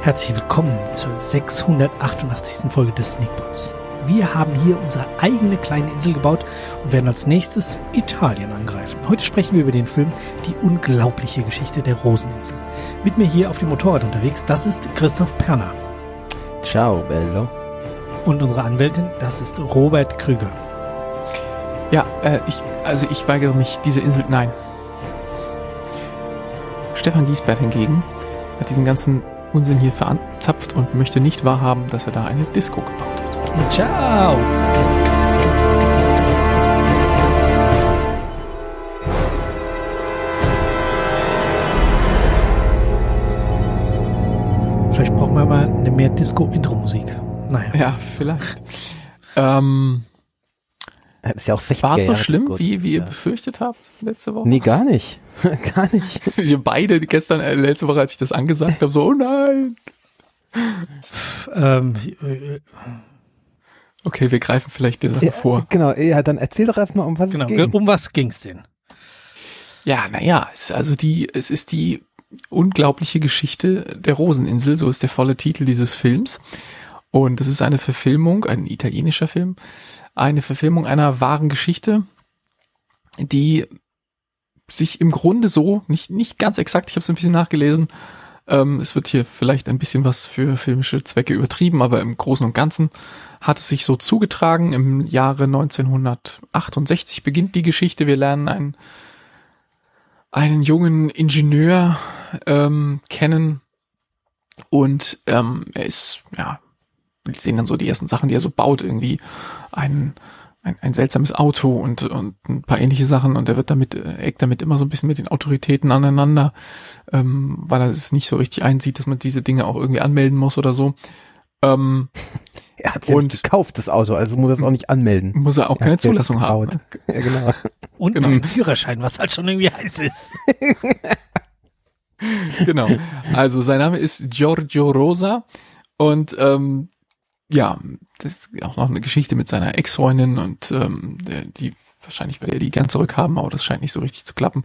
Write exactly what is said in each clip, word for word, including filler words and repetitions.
Herzlich willkommen zur sechshundertachtundachtzigsten Folge des Sneakpots. Wir haben hier unsere eigene kleine Insel gebaut und werden als nächstes Italien angreifen. Heute sprechen wir über den Film Die unglaubliche Geschichte der Roseninsel. Mit mir hier auf dem Motorrad unterwegs, das ist Christoph Perner. Ciao, bello. Und unsere Anwältin, das ist Robert Krüger. Ja, äh, ich, also ich weigere mich, diese Insel, nein. Stefan Giesbert hingegen hat diesen ganzen Unsinn hier veranzapft und möchte nicht wahrhaben, dass er da eine Disco gebaut hat. Ciao! Vielleicht brauchen wir mal eine mehr Disco-Intro-Musik. Naja. Ja, vielleicht. ähm, Das ist ja auch sechzig war es so Jahre schlimm, Disco. wie, wie ihr Ja. befürchtet habt letzte Woche? Nee, gar nicht. Gar nicht. Wir beide gestern, äh, letzte Woche, als ich das angesagt habe, so, oh nein. Ähm, äh, Okay, wir greifen vielleicht die Sache Ja, vor. genau, ja, dann erzähl doch erstmal, um was genau, es ging. um was ging's denn? Ja, naja, es, also die, es ist die unglaubliche Geschichte der Roseninsel, so ist der volle Titel dieses Films. Und es ist eine Verfilmung, ein italienischer Film, eine Verfilmung einer wahren Geschichte, die sich im Grunde so, nicht nicht ganz exakt, ich habe es ein bisschen nachgelesen, ähm, es wird hier vielleicht ein bisschen was für filmische Zwecke übertrieben, aber im Großen und Ganzen hat es sich so zugetragen. Im Jahre neunzehnhundertachtundsechzig beginnt die Geschichte. Wir lernen einen, einen jungen Ingenieur ähm, kennen und ähm, er ist, ja, wir sehen dann so die ersten Sachen, die er so baut, irgendwie ein Ein, ein seltsames Auto und, und ein paar ähnliche Sachen und er wird damit, äh, eckt damit immer so ein bisschen mit den Autoritäten aneinander, ähm, weil er es nicht so richtig einsieht, dass man diese Dinge auch irgendwie anmelden muss oder so. Ähm, Er hat es ja nicht gekauft, das Auto, also muss er es auch nicht anmelden. muss er auch Er keine hat's ja Zulassung haben. gebaut. Ja, genau. Und Genau. noch einen Führerschein, was halt schon irgendwie heiß ist. Genau. Also sein Name ist Giorgio Rosa und ähm, ja, das ist auch noch eine Geschichte mit seiner Ex-Freundin und ähm, der, die wahrscheinlich will er die gern zurückhaben, aber das scheint nicht so richtig zu klappen.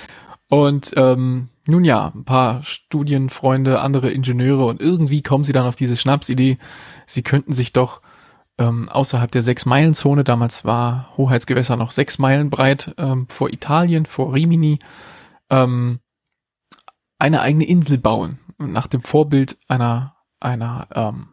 Und ähm, nun ja, ein paar Studienfreunde, andere Ingenieure und irgendwie kommen sie dann auf diese Schnapsidee, sie könnten sich doch ähm, außerhalb der Sechs-Meilen-Zone, damals war Hoheitsgewässer noch sechs Meilen breit, ähm, vor Italien, vor Rimini, ähm, eine eigene Insel bauen, nach dem Vorbild einer einer ähm,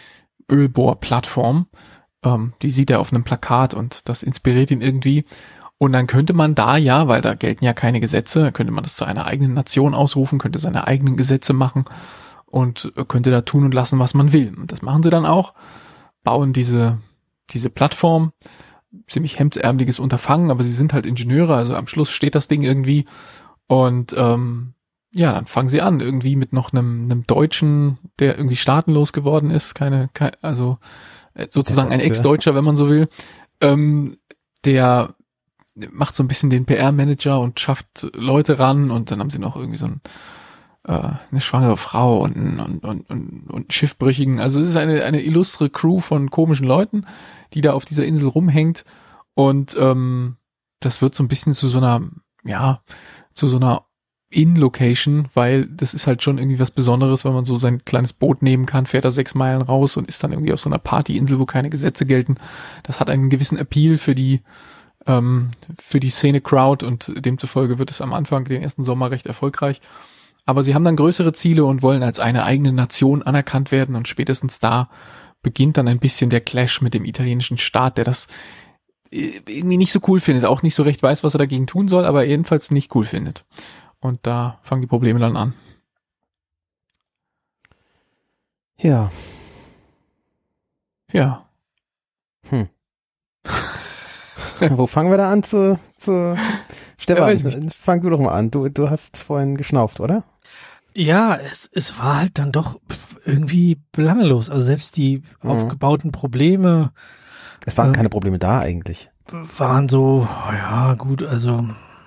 Ölbohrplattform. Ähm, die sieht er auf einem Plakat und das inspiriert ihn irgendwie. Und dann könnte man da ja, weil da gelten ja keine Gesetze, könnte man das zu einer eigenen Nation ausrufen, könnte seine eigenen Gesetze machen und könnte da tun und lassen, was man will. Und das machen sie dann auch, bauen diese diese Plattform, ziemlich hemdsärmeliges Unterfangen, aber sie sind halt Ingenieure, also am Schluss steht das Ding irgendwie und ähm, ja, dann fangen sie an, irgendwie mit noch einem, einem Deutschen, der irgendwie staatenlos geworden ist, keine, keine also sozusagen ein Ex-Deutscher, wenn man so will, ähm, der macht so ein bisschen den P R-Manager und schafft Leute ran und dann haben sie noch irgendwie so ein, äh, eine schwangere Frau und, und, und, und, und einen Schiffbrüchigen. Also es ist eine, eine illustre Crew von komischen Leuten, die da auf dieser Insel rumhängt und ähm, das wird so ein bisschen zu so einer, ja, zu so einer In-Location, weil das ist halt schon irgendwie was Besonderes, wenn man so sein kleines Boot nehmen kann, fährt da sechs Meilen raus und ist dann irgendwie auf so einer Partyinsel, wo keine Gesetze gelten. Das hat einen gewissen Appeal für die ähm, für die Szene-Crowd und demzufolge wird es am Anfang, den ersten Sommer, recht erfolgreich. Aber sie haben dann größere Ziele und wollen als eine eigene Nation anerkannt werden und spätestens da beginnt dann ein bisschen der Clash mit dem italienischen Staat, der das irgendwie nicht so cool findet, auch nicht so recht weiß, was er dagegen tun soll, aber jedenfalls nicht cool findet. Und da fangen die Probleme dann an. Ja. Ja. Hm. Wo fangen wir da an zu, zu Stefan, Ja, weiß nicht. fang du doch mal an. Du, du hast vorhin geschnauft, oder? Ja, es, es war halt dann doch irgendwie belangelos. Also selbst die Mhm. aufgebauten Probleme Es waren Ähm, keine Probleme da eigentlich. waren so, ja gut, also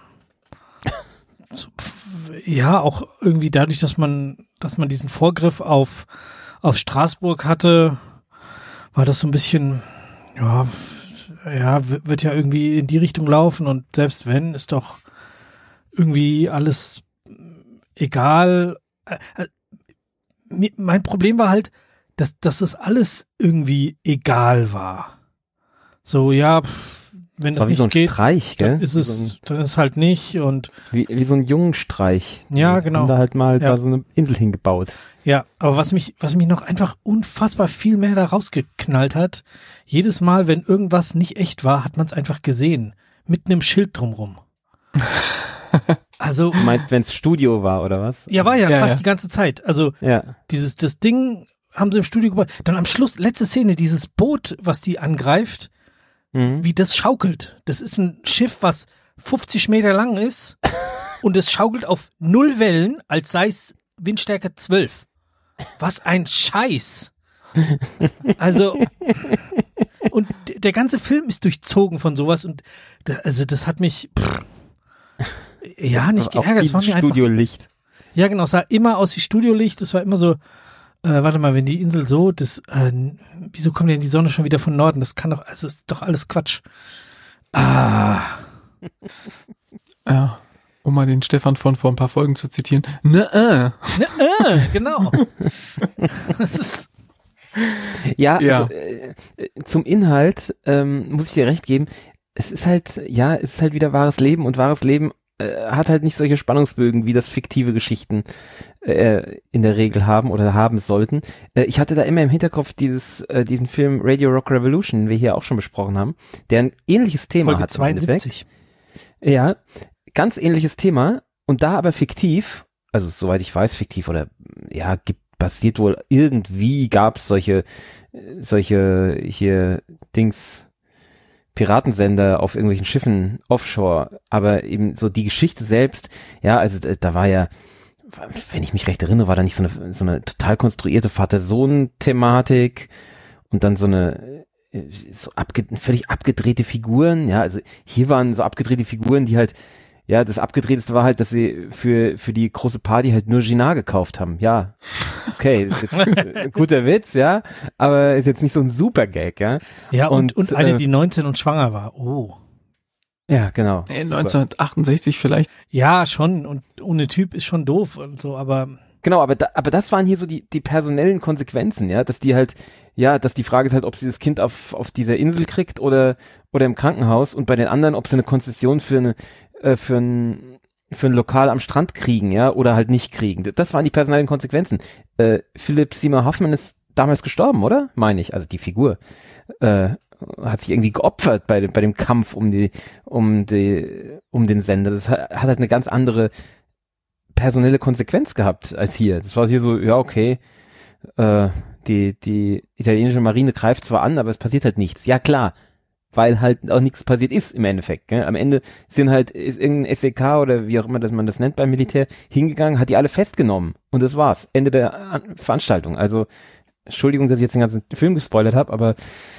so, pf, ja, auch irgendwie dadurch, dass man, dass man diesen Vorgriff auf, auf Straßburg hatte, war das so ein bisschen, ja, ja, w- wird ja irgendwie in die Richtung laufen und selbst wenn, ist doch irgendwie alles egal. Äh, äh, mi- mein Problem war halt, dass, dass das alles irgendwie egal war. So, ja, pff, wenn Das das war wie nicht so ein geht, Streich, gell? dann ist Wie es, so ein, dann ist es halt nicht und wie, wie so ein Jungenstreich. Ja, Die genau. Haben da halt mal Ja. da so eine Insel hingebaut. ja, aber was mich, was mich noch einfach unfassbar viel mehr da rausgeknallt hat, jedes Mal, wenn irgendwas nicht echt war, hat man es einfach gesehen. Mit einem Schild drumrum. Also, Du meinst, wenn es Studio war, oder was? ja, war ja, Ja, fast ja. die ganze Zeit. Also, Ja. dieses, das Ding haben sie im Studio gebaut. Dann am Schluss, letzte Szene, dieses Boot, was die angreift, Mhm. wie das schaukelt. Das ist ein Schiff, was fünfzig Meter lang ist und es schaukelt auf null Wellen, als sei es Windstärke zwölf. Was ein Scheiß. Also, und d- der ganze Film ist durchzogen von sowas und da, also das hat mich pff, ja nicht Auch geärgert. Es war dieses mir einfach so, Studiolicht. ja genau, es sah immer aus wie Studiolicht. Es war immer so, äh, warte mal, wenn die Insel so, das, äh, wieso kommt denn die Sonne schon wieder von Norden? Das kann doch, also ist doch alles Quatsch. Ah, Ja, um mal den Stefan von vor ein paar Folgen zu zitieren. Ne, äh. ne, äh, genau. Das ist, Ja, Ja. Also, äh, zum Inhalt ähm, muss ich dir recht geben. Es ist halt, ja, es ist halt wieder wahres Leben und wahres Leben äh, hat halt nicht solche Spannungsbögen, wie das fiktive Geschichten äh, in der Regel haben oder haben sollten. Äh, ich hatte da immer im Hinterkopf dieses, äh, diesen Film Radio Rock Revolution, den wir hier auch schon besprochen haben, der ein ähnliches Thema Folge hat. im Endeffekt. zweiundsiebzig. Ja, ganz ähnliches Thema und da aber fiktiv, also soweit ich weiß, fiktiv oder ja, gibt, basiert wohl irgendwie, gab es solche, äh, solche hier Dings, Piratensender auf irgendwelchen Schiffen offshore, aber eben so die Geschichte selbst, ja, also da, da war ja, wenn ich mich recht erinnere, war da nicht so eine, so eine total konstruierte Vater-Sohn-Thematik und dann so eine äh, so abge völlig abgedrehte Figuren, ja, also hier waren so abgedrehte Figuren, die halt, ja, das Abgedrehteste war halt, dass sie für für die große Party halt nur Gina gekauft haben, ja, okay, ist jetzt ein guter Witz, ja, aber ist jetzt nicht so ein super Gag, ja. Ja, und, und, Und, eine, äh, die neunzehn und schwanger war. Oh. Ja, genau. Äh, Super. neunzehnhundertachtundsechzig vielleicht. Ja, schon. Und ohne Typ ist schon doof und so, aber Genau, aber da, aber das waren hier so die die personellen Konsequenzen, ja, dass die halt, ja, dass die Frage ist halt, ob sie das Kind auf auf dieser Insel kriegt oder oder im Krankenhaus und bei den anderen, ob sie eine Konzession für eine äh, für ein für ein Lokal am Strand kriegen, ja, oder halt nicht kriegen. Das waren die personellen Konsequenzen. Äh, Philipp Seymour Hoffman ist damals gestorben, oder? Meine ich, also die Figur äh, hat sich irgendwie geopfert bei dem bei dem Kampf um die um die um den Sender. Das hat, hat halt eine ganz andere personelle Konsequenz gehabt als hier. Das war hier so, ja, okay, äh, die, die italienische Marine greift zwar an, aber es passiert halt nichts. Ja, klar, weil halt auch nichts passiert ist im Endeffekt. Gell? Am Ende sind halt, ist irgendein S E K oder wie auch immer das man das nennt beim Militär, hingegangen, hat die alle festgenommen und das war's. Ende der An- Veranstaltung. Also, Entschuldigung, dass ich jetzt den ganzen Film gespoilert habe, aber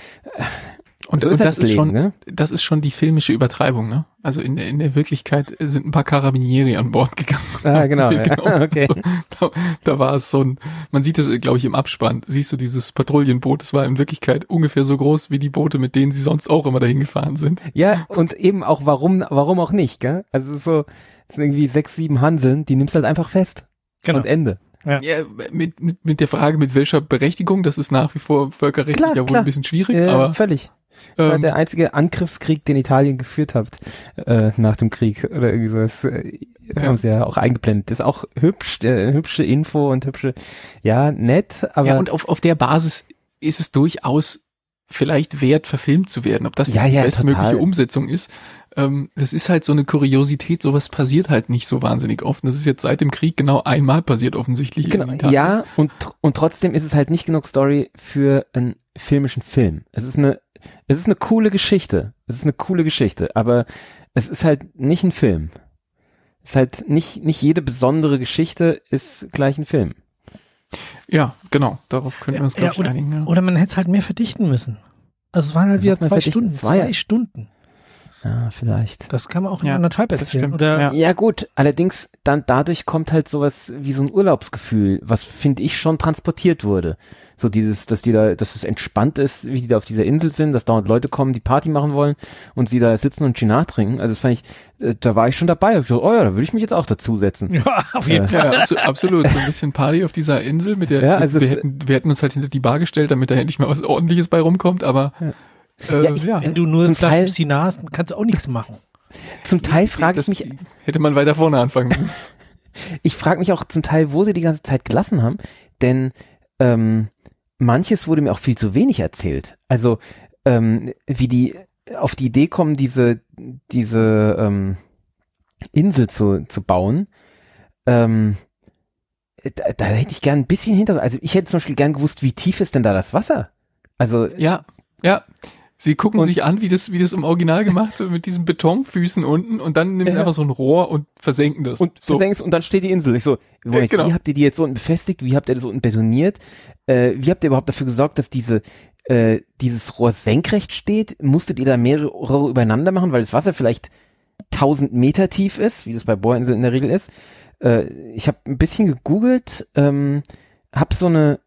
Und, so und ist halt das das ist Leben, schon, ne? das ist schon die filmische Übertreibung, ne? Also in der, in der Wirklichkeit sind ein paar Carabinieri an Bord gegangen. Ah, genau, ja. Genau. Okay. Da, da war es so ein, man sieht es, glaube ich, im Abspann, siehst du dieses Patrouillenboot, das war in Wirklichkeit ungefähr so groß wie die Boote, mit denen sie sonst auch immer dahin gefahren sind. Ja, und eben auch warum, warum auch nicht, gell? Also es ist so, es sind irgendwie sechs, sieben Hanseln, die nimmst halt einfach fest. genau. Und Ende. Ja. Ja, mit, mit, mit der Frage, mit welcher Berechtigung, das ist nach wie vor völkerrechtlich Klar, ja wohl klar. ein bisschen schwierig, Ja, aber völlig. War ähm, der einzige Angriffskrieg, den Italien geführt hat äh, nach dem Krieg oder irgendwie so. Das äh, Ja. haben sie ja auch eingeblendet. Das ist auch hübsch, äh, hübsche Info und hübsche, ja, nett, aber ja, und auf, auf der Basis ist es durchaus vielleicht wert, verfilmt zu werden. Ob das Ja, die ja, bestmögliche total. Umsetzung ist, ähm, das ist halt so eine Kuriosität, sowas passiert halt nicht so wahnsinnig oft. Und das ist jetzt seit dem Krieg genau einmal passiert offensichtlich. in genau, Italien. ja, und, und trotzdem ist es halt nicht genug Story für einen filmischen Film. Es ist eine, es ist eine coole Geschichte. Es ist eine coole Geschichte, aber es ist halt nicht ein Film. Es ist halt nicht, nicht jede besondere Geschichte ist gleich ein Film. Ja, genau. Darauf können wir uns, Ja, glaube ich, oder, einigen. Ja. oder man hätte es halt mehr verdichten müssen. Also es waren halt wieder Noch mehr zwei verdichten. Stunden, Zwei. zwei Stunden. Ja, vielleicht. Das kann man auch in Ja, anderthalb das erzählen. stimmt, Oder ja. Ja gut, allerdings dann dadurch kommt halt sowas wie so ein Urlaubsgefühl, was finde ich schon transportiert wurde. So dieses, dass die da, dass es entspannt ist, wie die da auf dieser Insel sind, dass dauernd Leute kommen, die Party machen wollen und sie da sitzen und China trinken. Also das fand ich, da war ich schon dabei. Ich so, oh ja, da würde ich mich jetzt auch dazusetzen. ja, auf jeden Äh, Fall. Ja, abso- absolut. So ein bisschen Party auf dieser Insel, mit der Ja, also wir, es- hätten, wir hätten uns halt hinter die Bar gestellt, damit da endlich mal was Ordentliches bei rumkommt, aber äh, Ja, ich- ja, Wenn du nur Zum Flaschen Teil- Sina hast, kannst du auch nichts machen. Zum Teil frage ich das mich, hätte man weiter vorne anfangen müssen. ich frage mich auch zum Teil, wo sie die ganze Zeit gelassen haben, denn ähm, manches wurde mir auch viel zu wenig erzählt. Also ähm, wie die auf die Idee kommen, diese diese ähm, Insel zu zu bauen. Ähm, da, da hätte ich gern ein bisschen Hintergrund. Also ich hätte zum Beispiel gern gewusst, wie tief ist denn da das Wasser? Also Ja, ja. Sie gucken Und- sich an, wie das, wie das im Original gemacht wird, mit diesen Betonfüßen unten, und dann nehmen sie Ja. einfach so ein Rohr und versenken das. und so. versenkst und dann steht die Insel. Ich so, Moment, genau. wie habt ihr die jetzt so unten befestigt? Wie habt ihr das unten betoniert? Äh, wie habt ihr überhaupt dafür gesorgt, dass diese äh, dieses Rohr senkrecht steht? Musstet ihr da mehrere Rohre übereinander machen, weil das Wasser vielleicht tausend Meter tief ist, wie das bei Bohrinseln in der Regel ist? Äh, ich habe ein bisschen gegoogelt, ähm, habe so eine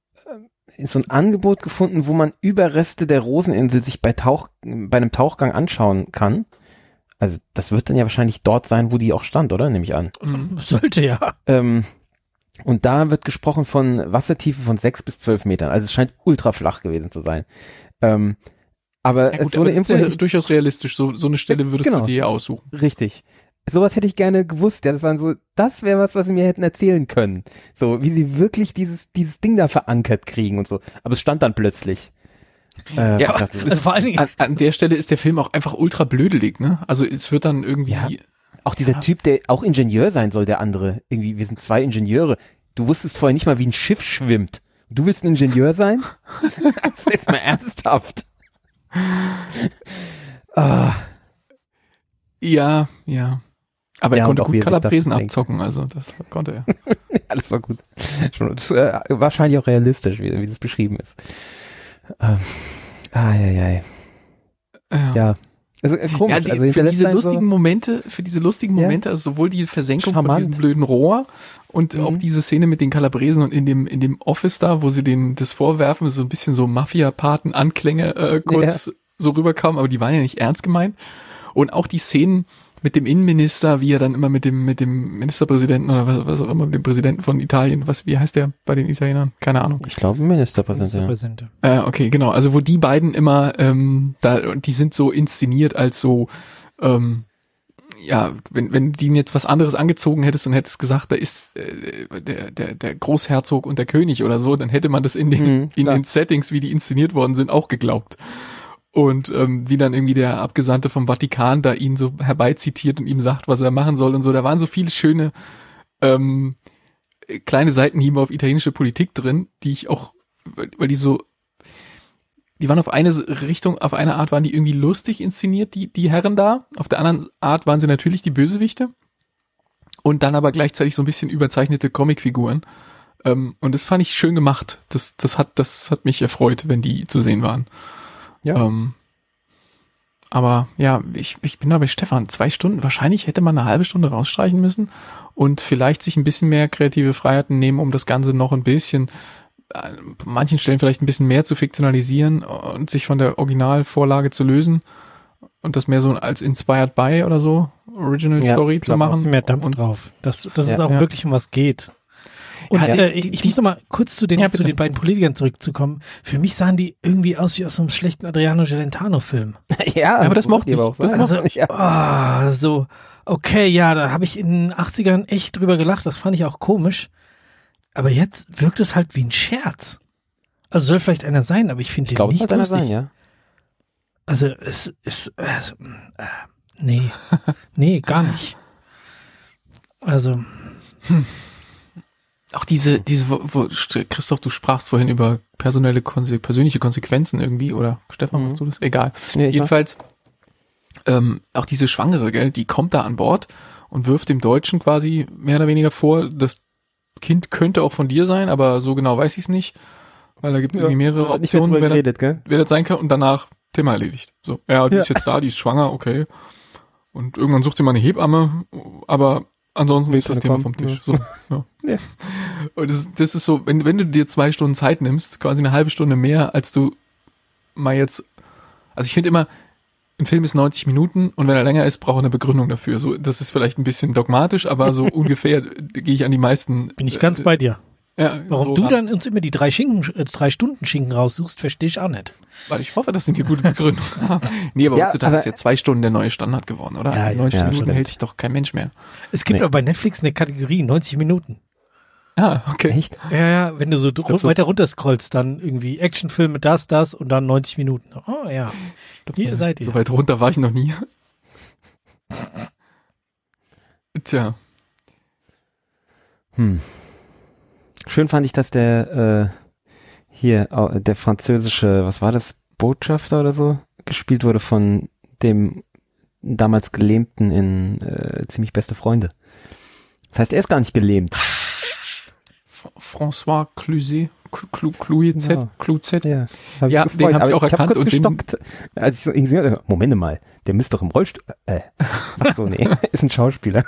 äh, so ein Angebot gefunden, wo man Überreste der Roseninsel sich bei Tauch bei einem Tauchgang anschauen kann. Also das wird dann ja wahrscheinlich dort sein, wo die auch stand, oder? Nehme ich an. Mhm. Sollte ja. Ähm, und da wird gesprochen von Wassertiefe von sechs bis zwölf Metern. Also es scheint ultra flach gewesen zu sein. Ähm, aber Ja, gut, so aber eine das ist Info, ja ich, durchaus realistisch. So, so eine Stelle würdest Genau. du dir ja aussuchen. richtig. Sowas hätte ich gerne gewusst. Ja, das waren so, das wäre was, was sie mir hätten erzählen können. So, wie sie wirklich dieses, dieses Ding da verankert kriegen und so. Aber es stand dann plötzlich. Äh, Ja, das ist- Also vor allen Dingen, An, an der Stelle ist der Film auch einfach ultra blödelig, ne? Also es wird dann irgendwie, Ja. Auch dieser Typ, der auch Ingenieur sein soll, der andere. Irgendwie, wir sind zwei Ingenieure. Du wusstest vorher nicht mal, wie ein Schiff schwimmt. Du willst ein Ingenieur sein? Das ist mal ernsthaft. Ah, ja, ja. Aber Ja, er und konnte auch wie gut er sich das Kalabresen denkt. abzocken, also das konnte er. alles war gut. Schon, das, äh, wahrscheinlich auch realistisch, wie, wie das beschrieben ist. Ähm, ah, ja, ja. Ja. Ja. Also, äh, komisch. Ja, die, also für hinterlässt diese einen lustigen Momente, für diese lustigen Ja. Momente, also sowohl die Versenkung Charmant. von diesem blöden Rohr und Mhm. auch diese Szene mit den Kalabresen und in dem in dem Office da, wo sie den das vorwerfen, so ein bisschen so Mafia-Paten-Anklänge äh, kurz so rüberkamen, aber die waren ja nicht ernst gemeint. Und auch die Szenen mit dem Innenminister, wie er dann immer mit dem mit dem Ministerpräsidenten oder was, was auch immer, mit dem Präsidenten von Italien, was wie heißt der bei den Italienern? Keine Ahnung. Ich glaube, Ministerpräsident. Ja. Ministerpräsident. Äh, okay, genau. Also wo die beiden immer, ähm, da, die sind so inszeniert als so, ähm, ja, wenn wenn die jetzt was anderes angezogen hättest und hättest gesagt, da ist äh, der der der Großherzog und der König oder so, dann hätte man das in den Mhm, in klar. den Settings, wie die inszeniert worden sind, auch geglaubt. Und ähm, wie dann irgendwie der Abgesandte vom Vatikan da ihn so herbeizitiert und ihm sagt, was er machen soll und so. Da waren so viele schöne ähm, kleine Seitenhiebe auf italienische Politik drin, die ich auch, weil, weil die so, die waren auf eine Richtung, auf eine Art waren die irgendwie lustig inszeniert, die die Herren da. Auf der anderen Art waren sie natürlich die Bösewichte. Und dann aber gleichzeitig so ein bisschen überzeichnete Comicfiguren. Ähm, und das fand ich schön gemacht. Das, das hat, das hat mich erfreut, wenn die zu sehen waren. Ja. Ähm, aber ja, ich, ich bin da bei Stefan. Zwei Stunden, wahrscheinlich hätte man eine halbe Stunde rausstreichen müssen und vielleicht sich ein bisschen mehr kreative Freiheiten nehmen, um das Ganze noch ein bisschen, an manchen Stellen vielleicht ein bisschen mehr zu fiktionalisieren und sich von der Originalvorlage zu lösen und das mehr so als Inspired by oder so, Original Ja, Story ich zu glaub auch. machen. Mehr Dampf und, drauf. Dass, dass es Ja. auch Ja. wirklich um was geht. Und Ja, äh, die- ich, ich die- muss noch mal kurz zu den, Ja, zu bitte. den beiden Politikern zurückzukommen. Für mich sahen die irgendwie aus wie aus so einem schlechten Adriano Celentano-Film. Ja, aber das mochte die ich. aber auch Das sein. Also, ja. ah, so, okay, ja, da habe ich in den achtzigern echt drüber gelacht. Das fand ich auch komisch. Aber jetzt wirkt es halt wie ein Scherz. Also soll vielleicht einer sein, aber ich finde Ich den glaube, es nicht wird einer lustig. sein, ja. Also es ist, äh, äh, nee, nee, gar nicht. Also, Auch diese, diese, wo, wo, Christoph, du sprachst vorhin über personelle, Konse persönliche Konsequenzen irgendwie, oder Stefan, Mhm. machst du das? Egal. Nee, ich Jedenfalls, ähm, auch diese Schwangere, gell, die kommt da an Bord und wirft dem Deutschen quasi mehr oder weniger vor, das Kind könnte auch von dir sein, aber so genau weiß ich es nicht, weil da gibt es Ja, irgendwie mehrere hat nicht mehr Optionen, drüber wer, da, geredet, gell? wer das sein kann, und danach Thema erledigt. So, ja, die Ja. ist jetzt da, die ist schwanger, okay. Und irgendwann sucht sie mal eine Hebamme, aber ansonsten Willst ist das du Thema kommen? vom Tisch. Ja. So, ja. Ja. Und das, das ist so, wenn, wenn du dir zwei Stunden Zeit nimmst, quasi eine halbe Stunde mehr, als du mal jetzt, also ich finde immer, ein Film ist neunzig Minuten und wenn er länger ist, braucht er eine Begründung dafür. So, das ist vielleicht ein bisschen dogmatisch, aber so ungefähr gehe ich an die meisten. Bin ich ganz äh, bei dir. Ja, Warum so du ran. dann uns immer die drei Schinken, äh, drei Stunden Schinken raussuchst, verstehe ich auch nicht. Weil ich hoffe, dass sie eine gute Begründung haben. Nee, aber Ja, heutzutage aber- ist ja zwei Stunden der neue Standard geworden, oder? Ja, ja, neunzig ja, Minuten stimmt. hält sich doch kein Mensch mehr. Es gibt Nee. aber bei Netflix eine Kategorie, neunzig Minuten. Ah, okay. Echt? Ja, ja, wenn du so, glaub, so- weiter runter scrollst, dann irgendwie Actionfilme, das, das und dann neunzig Minuten. Oh ja, hier seid ihr. So weit runter war ich noch nie. Tja. Hm. Schön fand ich, dass der äh, hier au- der französische, was war das, Botschafter oder so, gespielt wurde von dem damals Gelähmten in äh, Ziemlich beste Freunde. Das heißt, er ist gar nicht gelähmt. Fr- François Cluzet, Clu- Cluzet, Genau. Cluzet. Ja, hab Ja, mich den gefreut, hab ich aber auch ich hab erkannt kurz und den- gestockt, als ich so irgendwie gesagt habe, Moment mal, der müsste doch im Rollstuhl, äh, ach so, nee, ist ein Schauspieler.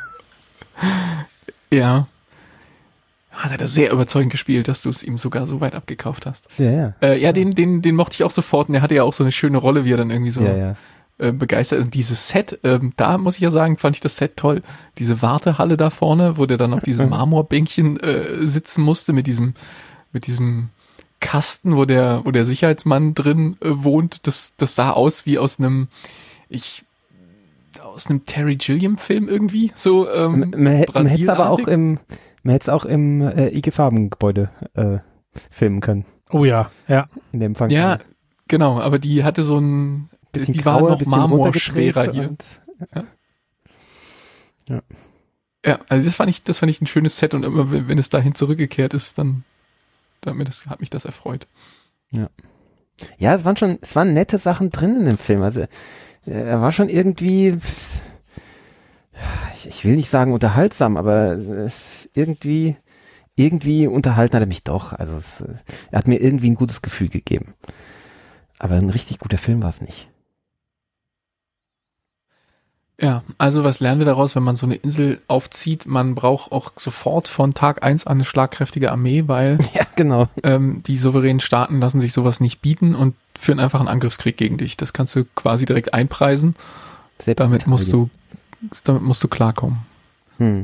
Ja. Hat er das sehr überzeugend gespielt, dass du es ihm sogar so weit abgekauft hast. Ja, ja. Äh, ja, den, den, den mochte ich auch sofort und der hatte ja auch so eine schöne Rolle, wie er dann irgendwie so Ja, ja. äh, begeistert. Und dieses Set, ähm, da muss ich ja sagen, fand ich das Set toll. Diese Wartehalle da vorne, wo der dann auf diesem Marmorbänkchen äh, sitzen musste mit diesem, mit diesem Kasten, wo der, wo der Sicherheitsmann drin äh, wohnt. Das, das sah aus wie aus einem, ich, aus einem Terry Gilliam-Film irgendwie. So, ähm, Man, man, hätte- man hätte es aber auch Brasil-artig. im, man hätte es auch im äh, I G Farben-Gebäude äh, filmen können. Oh ja, ja. In dem Fall. Ja, genau, aber die hatte so ein, bisschen die war grauer, noch bisschen marmorschwerer runtergedreht hier. und- Ja, also das fand ich, das fand ich ein schönes Set und immer wenn wenn es dahin zurückgekehrt ist, dann, dann hat, mir das, hat mich das erfreut. Ja, es waren schon, es waren nette Sachen drin in dem Film. Also er war schon irgendwie, ich, ich will nicht sagen unterhaltsam, aber es irgendwie, irgendwie unterhalten hat er mich doch. Also es, er hat mir irgendwie ein gutes Gefühl gegeben. Aber ein richtig guter Film war es nicht. Ja, also was lernen wir daraus, wenn man so eine Insel aufzieht? Man braucht auch sofort von Tag eins an eine schlagkräftige Armee, weil Ja, genau. ähm, die souveränen Staaten lassen sich sowas nicht bieten und führen einfach einen Angriffskrieg gegen dich. Das kannst du quasi direkt einpreisen. Selbst Damit musst Italien. du, damit musst du klarkommen. Hm.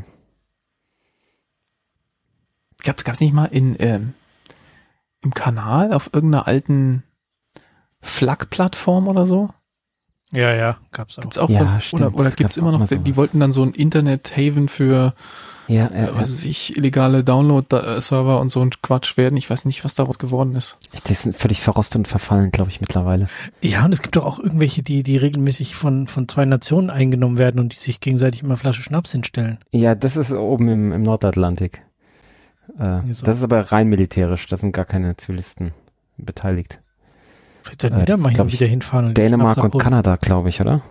Gab es nicht mal in ähm, im Kanal auf irgendeiner alten Flak-Plattform oder so? Ja, ja, gab's auch. Gibt's auch Ja, so, oder, stimmt. oder gibt's Gab's immer auch noch, mal die, die sowas. wollten dann so ein Internet-Haven für, Ja, äh, ja, was weiß ich, illegale Download-Server und so ein Quatsch werden. Ich weiß nicht, was daraus geworden ist. die sind völlig verrostet und verfallen, glaube ich, mittlerweile. Ja, und es gibt doch auch irgendwelche, die, die regelmäßig von, von zwei Nationen eingenommen werden und die sich gegenseitig immer Flasche Schnaps hinstellen. Ja, das ist oben im, im Nordatlantik. Äh, Wieso? das ist aber rein militärisch, da sind gar keine Zivilisten beteiligt. Vielleicht sollten Äh, wir da mal glaub hin, ich, wieder hinfahren und den Dänemark Schnaps und abholen. Kanada, glaube ich, oder?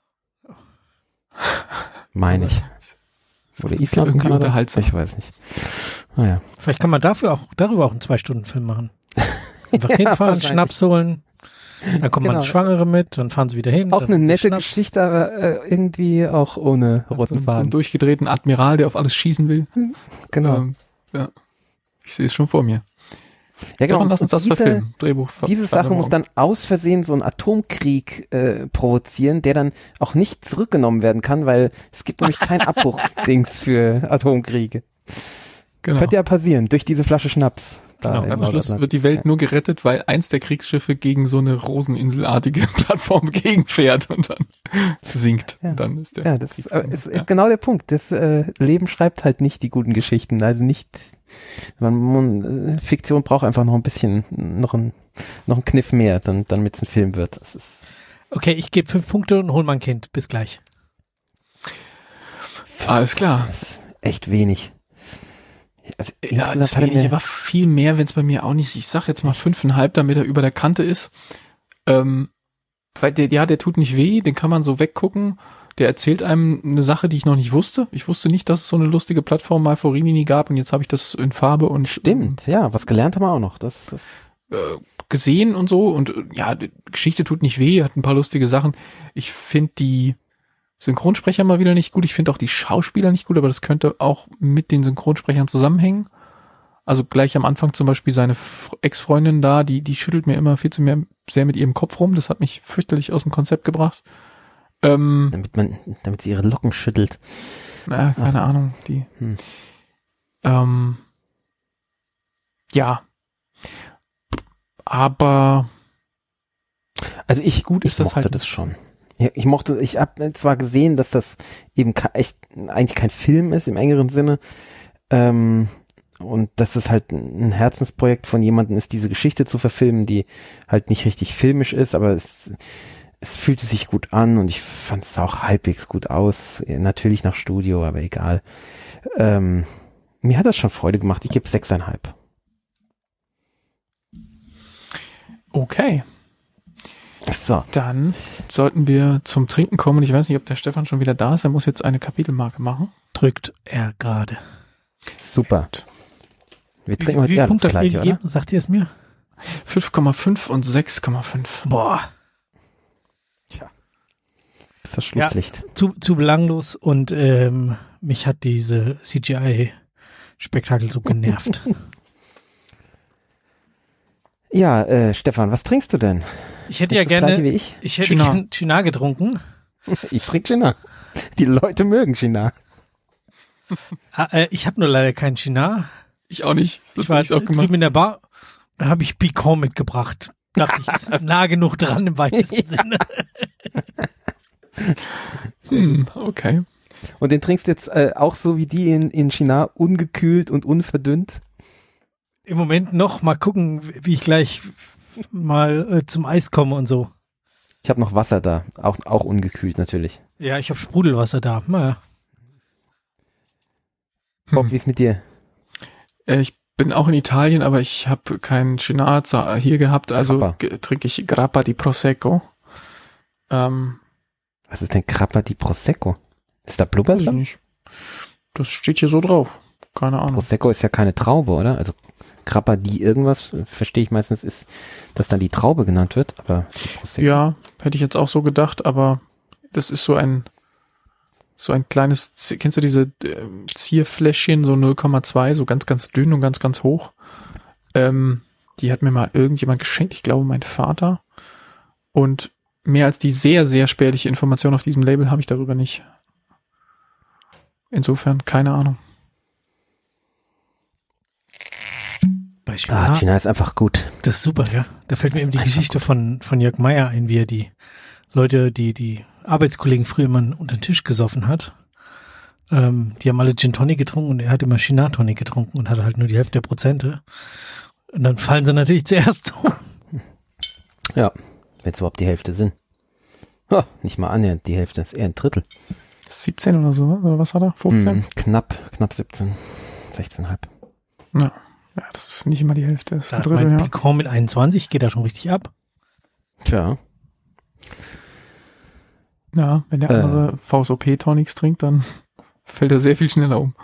Meine ich. Das Oder ist Island und irgendwie Kanada? unterhaltsam. Ich weiß nicht. Naja. Vielleicht kann man dafür auch, darüber auch einen Zwei-Stunden-Film machen. Einfach Ja, hinfahren, wahrscheinlich. Schnaps holen, dann kommt Genau. man Schwangere mit, dann fahren sie wieder hin. Auch dann eine die nette Schnaps. Geschichte, aber äh, irgendwie auch ohne So, roten einen- so einen Faden. durchgedrehten Admiral, der auf alles schießen will. Genau. Ähm, ja. Ich sehe es schon vor mir. ja, Ja, dann lass uns Und das diese, verfilmen. Drehbuch. ver- Diese Sache muss dann aus Versehen so einen Atomkrieg äh, provozieren, der dann auch nicht zurückgenommen werden kann, weil es gibt nämlich kein Abbruchsdings für Atomkriege. Genau. Könnte ja passieren, durch diese Flasche Schnaps. da Genau, im Am Schluss Nordatlantik. wird die Welt nur gerettet, weil eins der Kriegsschiffe gegen so eine Roseninselartige Plattform gegenfährt und dann sinkt. Ja. Und dann ist der Ja, das Krieg ist, aber vorbei. ist Ja. genau der Punkt. Das äh, Leben schreibt halt nicht die guten Geschichten. Also nicht, man, man, äh, Fiktion braucht einfach noch ein bisschen, noch ein, noch ein Kniff mehr, dann, damit es ein Film wird. Das ist Okay, ich gebe fünf Punkte und hol mein Kind. Bis gleich. Alles klar. Das ist echt wenig. Also Ja, insgesamt das hat er wenig, mir- aber viel mehr, wenn es bei mir auch nicht, ich sag jetzt mal fünfeinhalb, damit er über der Kante ist. Ähm, weil der, ja, der tut nicht weh, den kann man so weggucken. Der erzählt einem eine Sache, die ich noch nicht wusste. Ich wusste nicht, dass es so eine lustige Plattform mal vor Rimini gab und jetzt habe ich das in Farbe und Stimmt, ja, was gelernt haben wir auch noch. Das, das äh, gesehen und so und äh, ja, die Geschichte tut nicht weh, hat ein paar lustige Sachen. Ich finde die Synchronsprecher mal wieder nicht gut. Ich finde auch die Schauspieler nicht gut, aber das könnte auch mit den Synchronsprechern zusammenhängen. Also gleich am Anfang zum Beispiel seine F- Ex-Freundin da, die die schüttelt mir immer viel zu mehr, sehr mit ihrem Kopf rum. Das hat mich fürchterlich aus dem Konzept gebracht. Ähm, Damit man, damit sie ihre Locken schüttelt. na, keine Ach. Ahnung. Die. Hm. Ähm, ja. Aber Also ich gut ich ist das mochte halt das schon. Ja, ich mochte, ich habe zwar gesehen, dass das eben ke- echt eigentlich kein Film ist im engeren Sinne, ähm, und dass es halt ein Herzensprojekt von jemandem ist, diese Geschichte zu verfilmen, die halt nicht richtig filmisch ist, aber es, es fühlte sich gut an und ich fand es auch halbwegs gut aus. Natürlich nach Studio, aber egal. Ähm, mir hat das schon Freude gemacht. Ich gebe sechseinhalb. okay. So. Dann sollten wir zum Trinken kommen. Ich weiß nicht, ob der Stefan schon wieder da ist. Er muss jetzt eine Kapitelmarke machen. Drückt er gerade. Super. Wir Wie, trinken heute wie ja viel Punkte das habt ihr gleiche, gegeben? oder? Sagt ihr es mir? fünf Komma fünf und sechs Komma fünf. Boah, Tja. Das ist das Schlusslicht. zu, zu belanglos und ähm, mich hat diese C G I-Spektakel so genervt. Ja, äh, Stefan, was trinkst du denn? Ich hätte ja Das gleiche gerne, wie ich. ich hätte Chinar. gern Chinar getrunken. Ich trinke Chinar. Die Leute mögen Chinar. Ah, äh, ich habe nur leider keinen Chinar. Ich auch nicht. Das Ich war hab ich auch gemacht. drüben in der Bar, dann habe ich Picon mitgebracht. Dachte ich, ist nah genug dran im weitesten Sinne. Hm, okay. Und den trinkst du jetzt äh, auch so wie die in, in Chinar, ungekühlt und unverdünnt? Im Moment noch, mal gucken, wie ich gleich mal äh, zum Eis komme und so. Ich habe noch Wasser da, auch, auch ungekühlt natürlich. Ja, ich habe Sprudelwasser da. Naja. Bob, Hm. wie ist mit dir? Äh, Ich bin auch in Italien, aber ich habe keinen Chinar hier gehabt, also Grappa. ge- trinke ich Grappa di Prosecco. Ähm, Was ist denn Grappa di Prosecco? Ist da Blubber weiß ich drin? nicht. Das steht hier so drauf. Keine Ahnung. Prosecco ist ja keine Traube, oder? Also Grappa di irgendwas, äh, verstehe ich meistens, ist, dass dann die Traube genannt wird, aber die Prosecco. Ja, hätte ich jetzt auch so gedacht, aber das ist so ein so ein kleines, Z- kennst du diese äh, Zierfläschchen, so null Komma zwei, so ganz, ganz dünn und ganz, ganz hoch. Ähm, die hat mir mal irgendjemand geschenkt, ich glaube mein Vater. Und mehr als die sehr, sehr spärliche Information auf diesem Label habe ich darüber nicht. Insofern, keine Ahnung. Bei Ah, Chinar, China ist einfach gut. das ist super, ja. Da fällt mir Das eben die ist einfach Geschichte von, von Jörg Meier ein, wie er die Leute, die, die Arbeitskollegen früher immer unter den Tisch gesoffen hat. Ähm, die haben alle Gin Tonic getrunken und er hat immer Chinar Tonic getrunken und hatte halt nur die Hälfte der Prozente. Und dann fallen sie natürlich zuerst um. Ja, wenn es überhaupt die Hälfte sind. Ha, nicht mal annähernd die Hälfte, ist eher ein Drittel. siebzehn oder so, oder was hat er? fünfzehn? Mhm, knapp, knapp siebzehn, sechzehn Komma fünf. Ja. Ja, das ist nicht immer die Hälfte, das ist ein Da Drittel, mein ja. Picon mit einundzwanzig geht da schon richtig ab. Tja, Ja, wenn der Äh. andere V S O P-Tonics trinkt, dann fällt er sehr viel schneller um.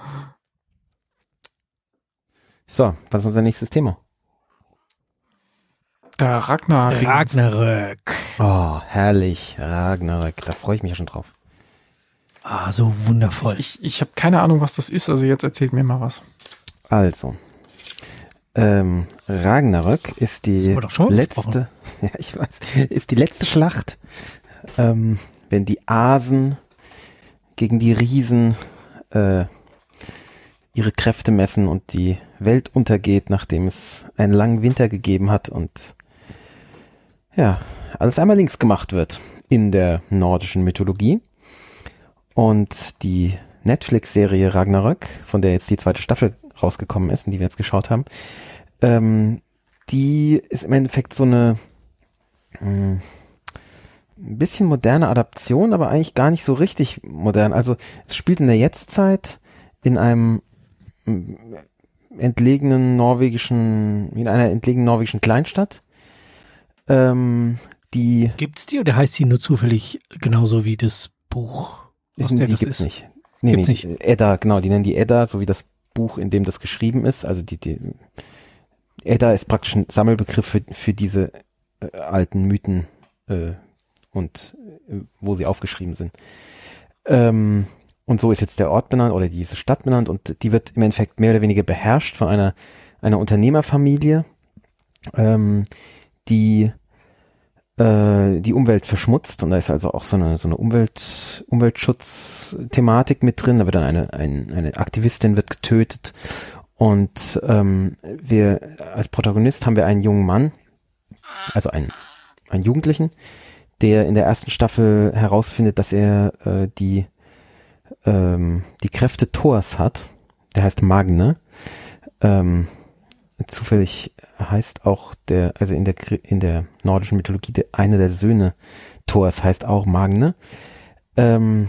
so, was ist unser nächstes Thema? Der Ragnar. Ragnarök. Oh, herrlich, Ragnarök, da freue ich mich ja schon drauf. Ah, so wundervoll. Ich, ich habe keine Ahnung, was das ist, also jetzt erzählt mir mal was. Also, ähm, Ragnarök ist die Das haben wir doch schon mal letzte, besprochen. ja, ich weiß, ist die letzte Schlacht, ähm, wenn die Asen gegen die Riesen äh, ihre Kräfte messen und die Welt untergeht, nachdem es einen langen Winter gegeben hat und ja, alles einmal links gemacht wird in der nordischen Mythologie. Und die Netflix-Serie Ragnarök, von der jetzt die zweite Staffel rausgekommen ist und die wir jetzt geschaut haben, ähm, die ist im Endeffekt so eine mh, ein bisschen moderne Adaption, aber eigentlich gar nicht so richtig modern. Also es spielt in der Jetztzeit in einem mh, entlegenen norwegischen, in einer entlegenen norwegischen Kleinstadt. Ähm, die Gibt's die oder heißt sie nur zufällig genauso wie das Buch, aus die der das gibt's ist? nicht. Nee, Gibt's nee, Edda, genau, die nennen die Edda, so wie das Buch, in dem das geschrieben ist. Also die, die Edda ist praktisch ein Sammelbegriff für, für diese äh, alten Mythen äh, und äh, wo sie aufgeschrieben sind. Ähm, und so ist jetzt der Ort benannt oder diese Stadt benannt und die wird im Endeffekt mehr oder weniger beherrscht von einer, einer Unternehmerfamilie, ähm, die äh, die Umwelt verschmutzt und da ist also auch so eine, so eine Umwelt, Umweltschutzthematik mit drin. Da wird dann eine, ein, eine Aktivistin wird getötet und ähm, wir als Protagonist haben wir einen jungen Mann, also einen, einen Jugendlichen, der in der ersten Staffel herausfindet, dass er äh, die ähm, die Kräfte Thors hat. Der heißt Magne. Ähm, zufällig heißt auch der, also in der in der nordischen Mythologie, der, einer der Söhne Thors heißt auch Magne. Ähm,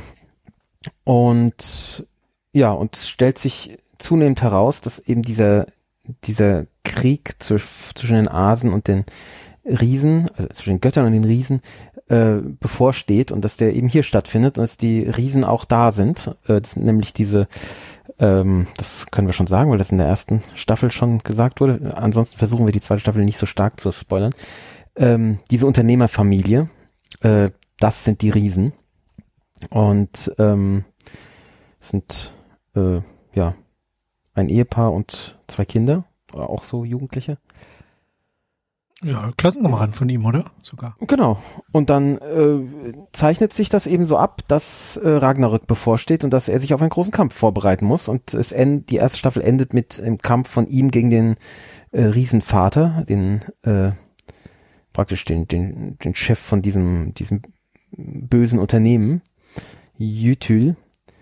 und ja, und es stellt sich zunehmend heraus, dass eben dieser dieser Krieg zwischen den Asen und den Riesen, also zwischen den Göttern und den Riesen, äh, bevorsteht und dass der eben hier stattfindet und dass die Riesen auch da sind. Äh, das sind nämlich diese, ähm, das können wir schon sagen, weil das in der ersten Staffel schon gesagt wurde. Ansonsten versuchen wir die zweite Staffel nicht so stark zu spoilern. Ähm, diese Unternehmerfamilie, äh, das sind die Riesen. Und ähm, sind äh, ja ein Ehepaar und zwei Kinder, auch so Jugendliche. Ja, Klassenkameraden von ihm, oder? Sogar. Genau. Und dann äh, zeichnet sich das eben so ab, dass äh, Ragnarök bevorsteht und dass er sich auf einen großen Kampf vorbereiten muss. Und es end, die erste Staffel endet mit einem Kampf von ihm gegen den äh, Riesenvater, den äh, praktisch den, den, den Chef von diesem, diesem bösen Unternehmen, Jötül.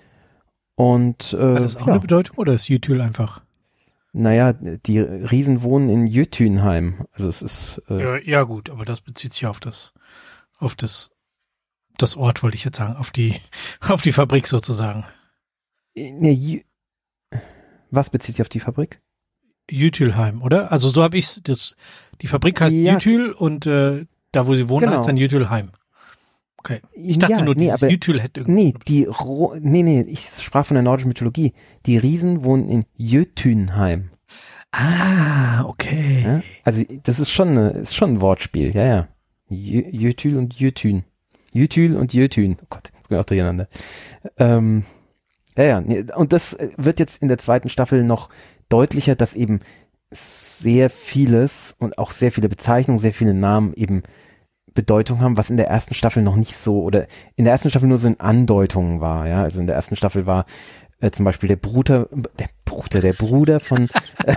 Und äh, hat das auch ja. eine Bedeutung oder ist Jötül einfach? Naja, die Riesen wohnen in Jötunheim. Also es ist äh, ja, ja gut, aber das bezieht sich auf das, auf das, das Ort wollte ich jetzt sagen, auf die, auf die Fabrik sozusagen. Ne, Jü was bezieht sich auf die Fabrik? Jötülheim, oder? Also so habe ich's. Das, die Fabrik heißt Ja. Jötül und äh, da, wo sie wohnen, Genau. heißt dann Jötülheim. Okay. Ich dachte Ja, nur, nee, dieses aber- Jötül hätte irgendwie. Nee, die Ro nee, nee, ich sprach von der nordischen Mythologie. Die Riesen wohnen in Jötunheim. Ah, okay. Ja? Also das ist schon eine, ist schon ein Wortspiel, ja, ja. Jö Jötül und Jötün. Jötül und Jötün. Oh Gott, jetzt bin ich auch durcheinander. Ähm, ja, ja, nee, und das wird jetzt in der zweiten Staffel noch deutlicher, dass eben sehr vieles und auch sehr viele Bezeichnungen, sehr viele Namen eben Bedeutung haben, was in der ersten Staffel noch nicht so oder in der ersten Staffel nur so in Andeutungen war, ja. Also in der ersten Staffel war äh, zum Beispiel der Bruder, der Bruder, der Bruder von äh,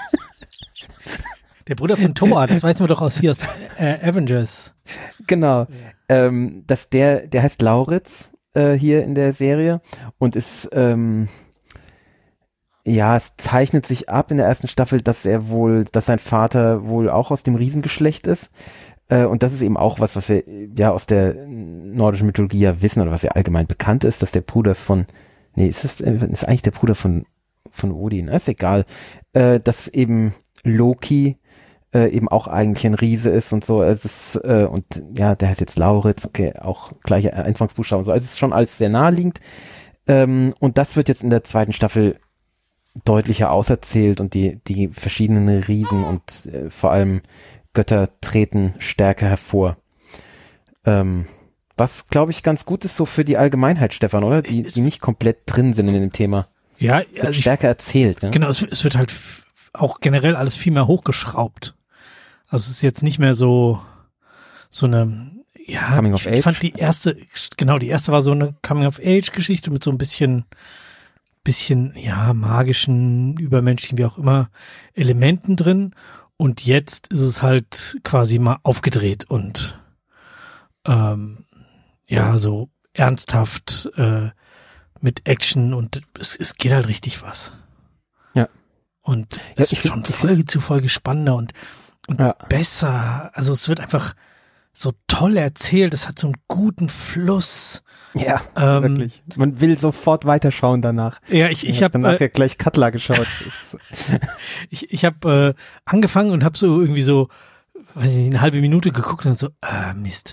Der Bruder von Thor, das weiß man doch aus hier aus äh, Avengers. genau, ähm, dass der, der heißt Lauritz äh, hier in der Serie und ist ähm, ja, es zeichnet sich ab in der ersten Staffel, dass er wohl, dass sein Vater wohl auch aus dem Riesengeschlecht ist. Äh, und das ist eben auch was, was wir ja aus der nordischen Mythologie ja wissen oder was ja allgemein bekannt ist, dass der Bruder von, nee, ist das, ist eigentlich der Bruder von, von Odin, ist egal, äh, dass eben Loki äh, eben auch eigentlich ein Riese ist und so, es ist, äh, und ja, der heißt jetzt Lauritz, okay, auch gleiche Anfangsbuchstaben und so, also es ist schon alles sehr naheliegend. Ähm, und das wird jetzt in der zweiten Staffel deutlicher auserzählt und die, die verschiedenen Riesen und äh, vor allem Götter treten stärker hervor. Ähm, was, glaube ich, ganz gut ist so für die Allgemeinheit, Stefan, oder? Die, die nicht komplett drin sind in dem Thema. Ja, Es wird also ich, stärker erzählt. Ne? genau, es, es wird halt f- auch generell alles viel mehr hochgeschraubt. Also es ist jetzt nicht mehr so, so eine, ja, Coming of ich, ich Age. fand die erste, genau, die erste war so eine Coming-of-Age-Geschichte mit so ein bisschen, bisschen, ja, magischen, übermenschlichen, wie auch immer, Elementen drin. Und jetzt ist es halt quasi mal aufgedreht und ähm, ja, so ernsthaft äh, mit Action und es, es geht halt richtig was. Ja. Und Ja, es ich wird von find- ich Folge zu Folge spannender und, und Ja. besser. Also es wird einfach so toll erzählt. Es hat so einen guten Fluss. Ja, Ähm, wirklich. Man will sofort weiterschauen danach. Ja, ich, ich habe danach äh, ja gleich Cutler geschaut. Das ist- ich, ich habe äh, angefangen und habe so irgendwie so, weiß ich nicht, eine halbe Minute geguckt und so, ah, Mist.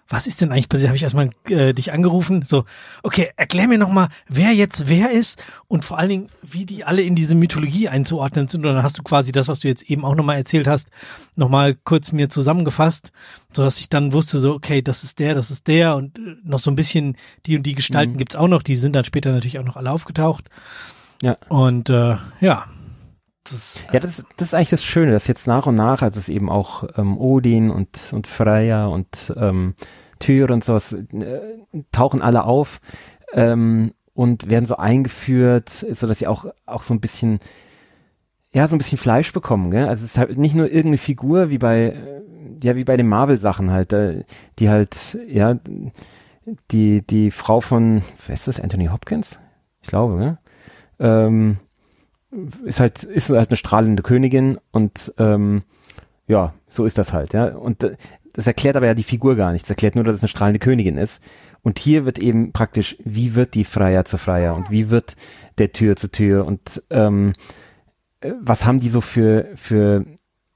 was ist denn eigentlich passiert? Habe ich erstmal äh, dich angerufen, so, okay, erklär mir nochmal, wer jetzt wer ist und vor allen Dingen, wie die alle in diese Mythologie einzuordnen sind. Und dann hast du quasi das, was du jetzt eben auch nochmal erzählt hast, nochmal kurz mir zusammengefasst, sodass ich dann wusste, so, okay, das ist der, das ist der und äh, noch so ein bisschen die und die Gestalten mhm. gibt's auch noch, die sind dann später natürlich auch noch alle aufgetaucht. Ja. Und äh, ja, Das, ja, das, das ist eigentlich das Schöne, dass jetzt nach und nach, als es eben auch ähm, Odin und, und Freya und ähm, Tyr und sowas, äh, tauchen alle auf ähm, und werden so eingeführt, so dass sie auch, auch so ein bisschen, ja, so ein bisschen Fleisch bekommen, gell? Also es ist halt nicht nur irgendeine Figur wie bei, ja, wie bei den Marvel-Sachen halt, äh, die halt, ja, die, die Frau von, wer ist das, Anthony Hopkins? Ich glaube, ne? Ähm, ist halt ist halt eine strahlende Königin und ähm, ja, so ist das halt, ja. Und äh, das erklärt aber ja die Figur gar nicht. Das erklärt nur, dass es eine strahlende Königin ist. Und hier wird eben praktisch, wie wird die Freya zur Freya und wie wird der Tyr zur Tyr und ähm, was haben die so für für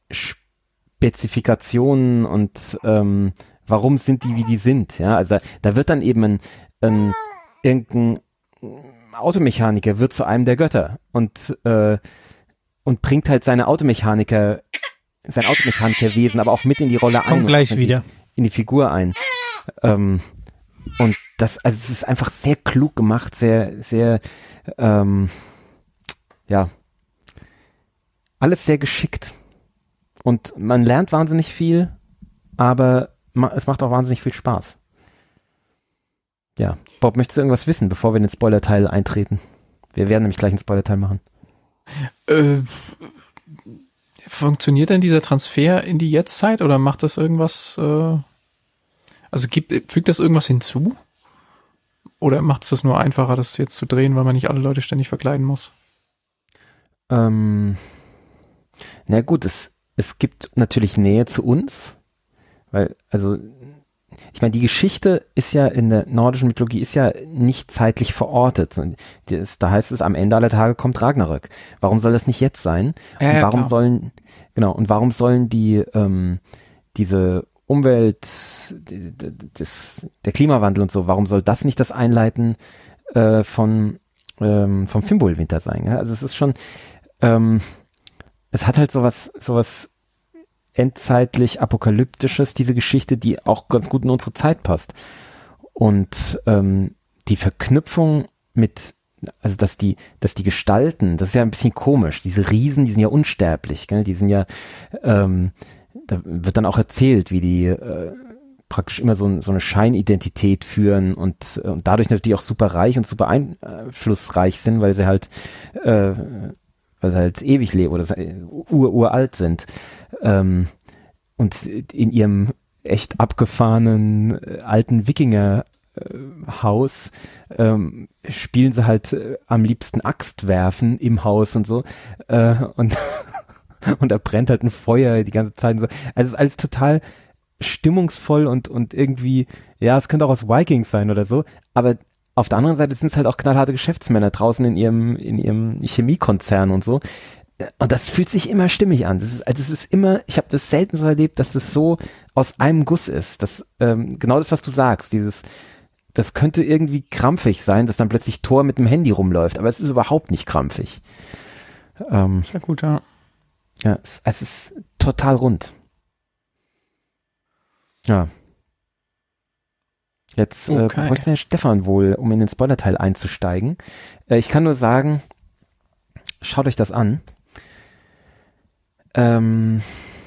Spezifikationen und ähm, warum sind die, wie die sind, ja. Also da, da wird dann eben ein, ein irgendein Automechaniker wird zu einem der Götter und äh, und bringt halt seine Automechaniker, sein Automechanikerwesen aber auch mit in die Rolle ein. Kommt gleich in wieder. Die, in die Figur ein. Ähm, und das, also es ist einfach sehr klug gemacht, sehr, sehr, ähm, ja, alles sehr geschickt. Und man lernt wahnsinnig viel, aber ma- es macht auch wahnsinnig viel Spaß. Ja, Bob, möchtest du irgendwas wissen, bevor wir in den Spoiler-Teil eintreten? Wir werden nämlich gleich einen Spoiler-Teil machen. Äh, funktioniert denn dieser Transfer in die Jetztzeit oder macht das irgendwas, äh, also gibt, fügt das irgendwas hinzu? Oder macht es das nur einfacher, das jetzt zu drehen, weil man nicht alle Leute ständig verkleiden muss? Ähm, na gut, es, es gibt natürlich Nähe zu uns, weil, also ich meine, die Geschichte ist ja in der nordischen Mythologie ist ja nicht zeitlich verortet. Das, da heißt es, am Ende aller Tage kommt Ragnarök. Warum soll das nicht jetzt sein? Ja, und warum klar. sollen, genau, und warum sollen die, ähm, diese Umwelt, die, die, das, der Klimawandel und so, warum soll das nicht das Einleiten äh, von, ähm, vom Fimbulwinter sein? Ja? Also es ist schon, ähm, es hat halt sowas, sowas endzeitlich apokalyptisches, diese Geschichte, die auch ganz gut in unsere Zeit passt. Und ähm, die Verknüpfung mit, also dass die, dass die Gestalten, das ist ja ein bisschen komisch, diese Riesen, die sind ja unsterblich, gell? Die sind ja, ähm, da wird dann auch erzählt, wie die äh, praktisch immer so, so eine Scheinidentität führen und, äh, und dadurch natürlich auch super reich und super einflussreich sind, weil sie halt äh, weil sie halt ewig leben oder ur, uralt sind. Ähm, und in ihrem echt abgefahrenen äh, alten Wikinger-Haus äh, ähm, spielen sie halt äh, am liebsten Axt werfen im Haus und so. Äh, und, und da brennt halt ein Feuer die ganze Zeit. Und so. Also es ist alles total stimmungsvoll und, und irgendwie, ja, es könnte auch aus Vikings sein oder so, aber auf der anderen Seite sind es halt auch knallharte Geschäftsmänner draußen in ihrem, in ihrem Chemiekonzern und so. Und das fühlt sich immer stimmig an. Das ist, also es ist immer, ich habe das selten so erlebt, dass das so aus einem Guss ist. Das, ähm, genau das, was du sagst, dieses, das könnte irgendwie krampfig sein, dass dann plötzlich Thor mit dem Handy rumläuft, aber es ist überhaupt nicht krampfig. Ähm, Sehr gut, ja. Ja, es, es ist total rund. Ja. Jetzt äh, Okay. bräuchten wir Stefan wohl, um in den Spoiler-Teil einzusteigen. Äh, ich kann nur sagen, schaut euch das an. Ähm,